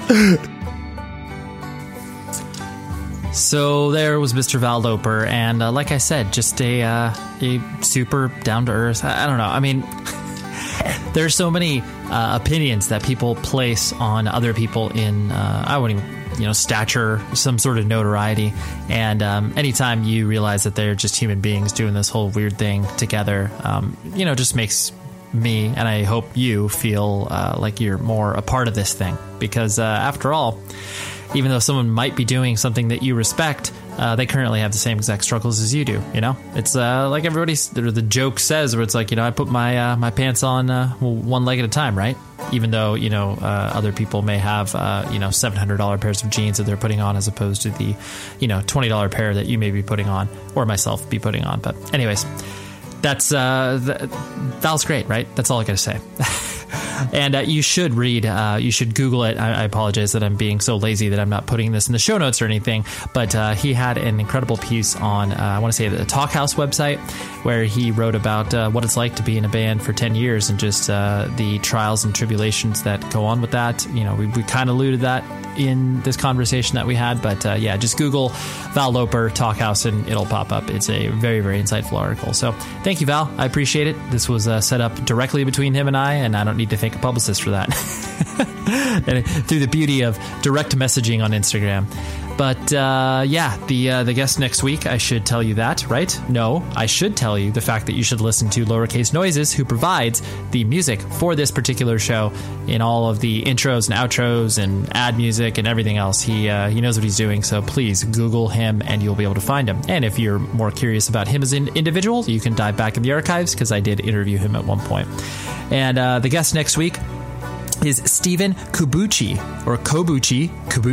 So there was Mr. Val Loper, and like I said, just a super down to earth. I don't know. I mean, there's so many opinions that people place on other people in I wouldn't even stature, some sort of notoriety, and anytime you realize that they're just human beings doing this whole weird thing together, just makes me, and I hope you, feel like you're more a part of this thing, because after all, even though someone might be doing something that you respect, they currently have the same exact struggles as you do. It's like the joke says, where it's like, I put my pants on one leg at a time, right? Even though other people may have $700 pairs of jeans that they're putting on, as opposed to the $20 pair that you may be putting on, or myself be putting on. But anyways, that's Val's great, right? That's all I gotta say. And you should read, you should Google it. I apologize that I'm being so lazy that I'm not putting this in the show notes or anything, but he had an incredible piece on, I want to say, the Talk House website, where he wrote about what it's like to be in a band for 10 years and just the trials and tribulations that go on with that. We kind of alluded that in this conversation that we had, but just Google Val Loper Talk House and it'll pop up. It's a very, very insightful article. So thank you, Val. I appreciate it. This was set up directly between him and I don't need to thank a publicist for that. And through the beauty of direct messaging on Instagram. But the guest next week, I should tell you that, right? No, I should tell you the fact that you should listen to Lowercase Noises, who provides the music for this particular show in all of the intros and outros and ad music and everything else. He knows what he's doing, so please Google him and you'll be able to find him. And if you're more curious about him as an individual, you can dive back in the archives because I did interview him at one point. And the guest next week is Stephen Kubuchi, or Kobuchi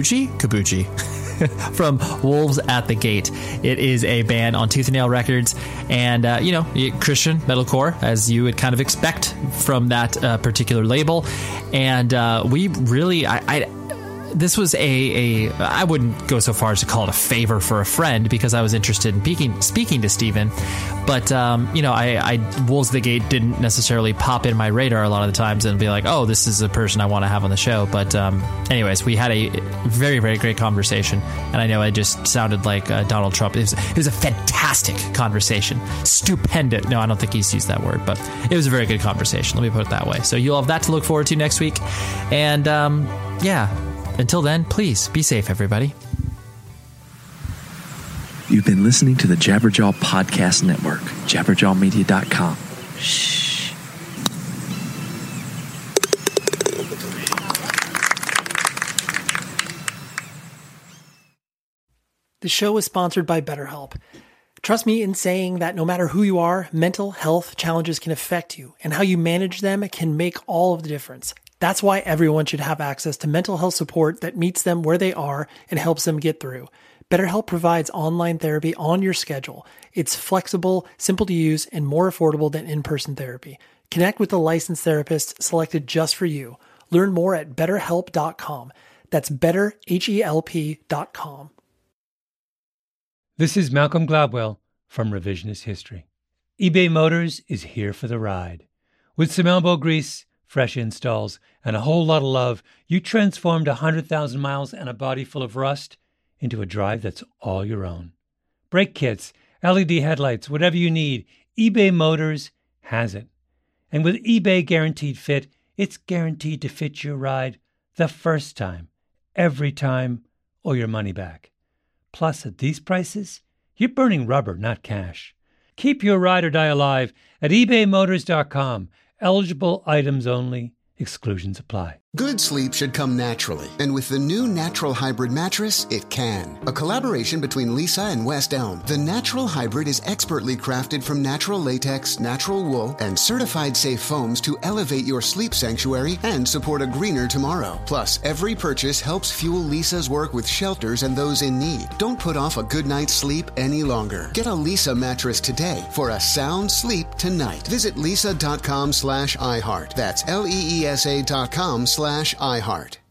from Wolves at the Gate. It is a band on Tooth and Nail Records, and Christian metalcore, as you would kind of expect from that particular label. And we really, this was I wouldn't go so far as to call it a favor for a friend, because I was interested in speaking to Stephen. But, Wolves at the Gate didn't necessarily pop in my radar a lot of the times and be like, oh, this is a person I want to have on the show. But anyways, we had a very, very great conversation. And I know I just sounded like Donald Trump. It was a fantastic conversation. Stupendous. No, I don't think he's used that word, but it was a very good conversation. Let me put it that way. So you'll have that to look forward to next week. And, until then, please be safe, everybody. You've been listening to the Jabberjaw Podcast Network, jabberjawmedia.com. Shh. The show is sponsored by BetterHelp. Trust me in saying that no matter who you are, mental health challenges can affect you, and how you manage them can make all of the difference. That's why everyone should have access to mental health support that meets them where they are and helps them get through. BetterHelp provides online therapy on your schedule. It's flexible, simple to use, and more affordable than in-person therapy. Connect with a licensed therapist selected just for you. Learn more at betterhelp.com. That's betterhelp.com. This is Malcolm Gladwell from Revisionist History. eBay Motors is here for the ride. With some elbow grease, fresh installs, and a whole lot of love, you transformed 100,000 miles and a body full of rust into a drive that's all your own. Brake kits, LED headlights, whatever you need, eBay Motors has it. And with eBay Guaranteed Fit, it's guaranteed to fit your ride the first time, every time, or your money back. Plus, at these prices, you're burning rubber, not cash. Keep your ride or die alive at ebaymotors.com. Eligible items only. Exclusions apply. Good sleep should come naturally, and with the new Natural Hybrid mattress, it can. A collaboration between Lisa and West Elm, the Natural Hybrid is expertly crafted from natural latex, natural wool, and certified safe foams to elevate your sleep sanctuary and support a greener tomorrow. Plus, every purchase helps fuel Lisa's work with shelters and those in need. Don't put off a good night's sleep any longer. Get a Lisa mattress today for a sound sleep tonight. Visit lisa.com/iHeart. That's LEESA.com/iHeart.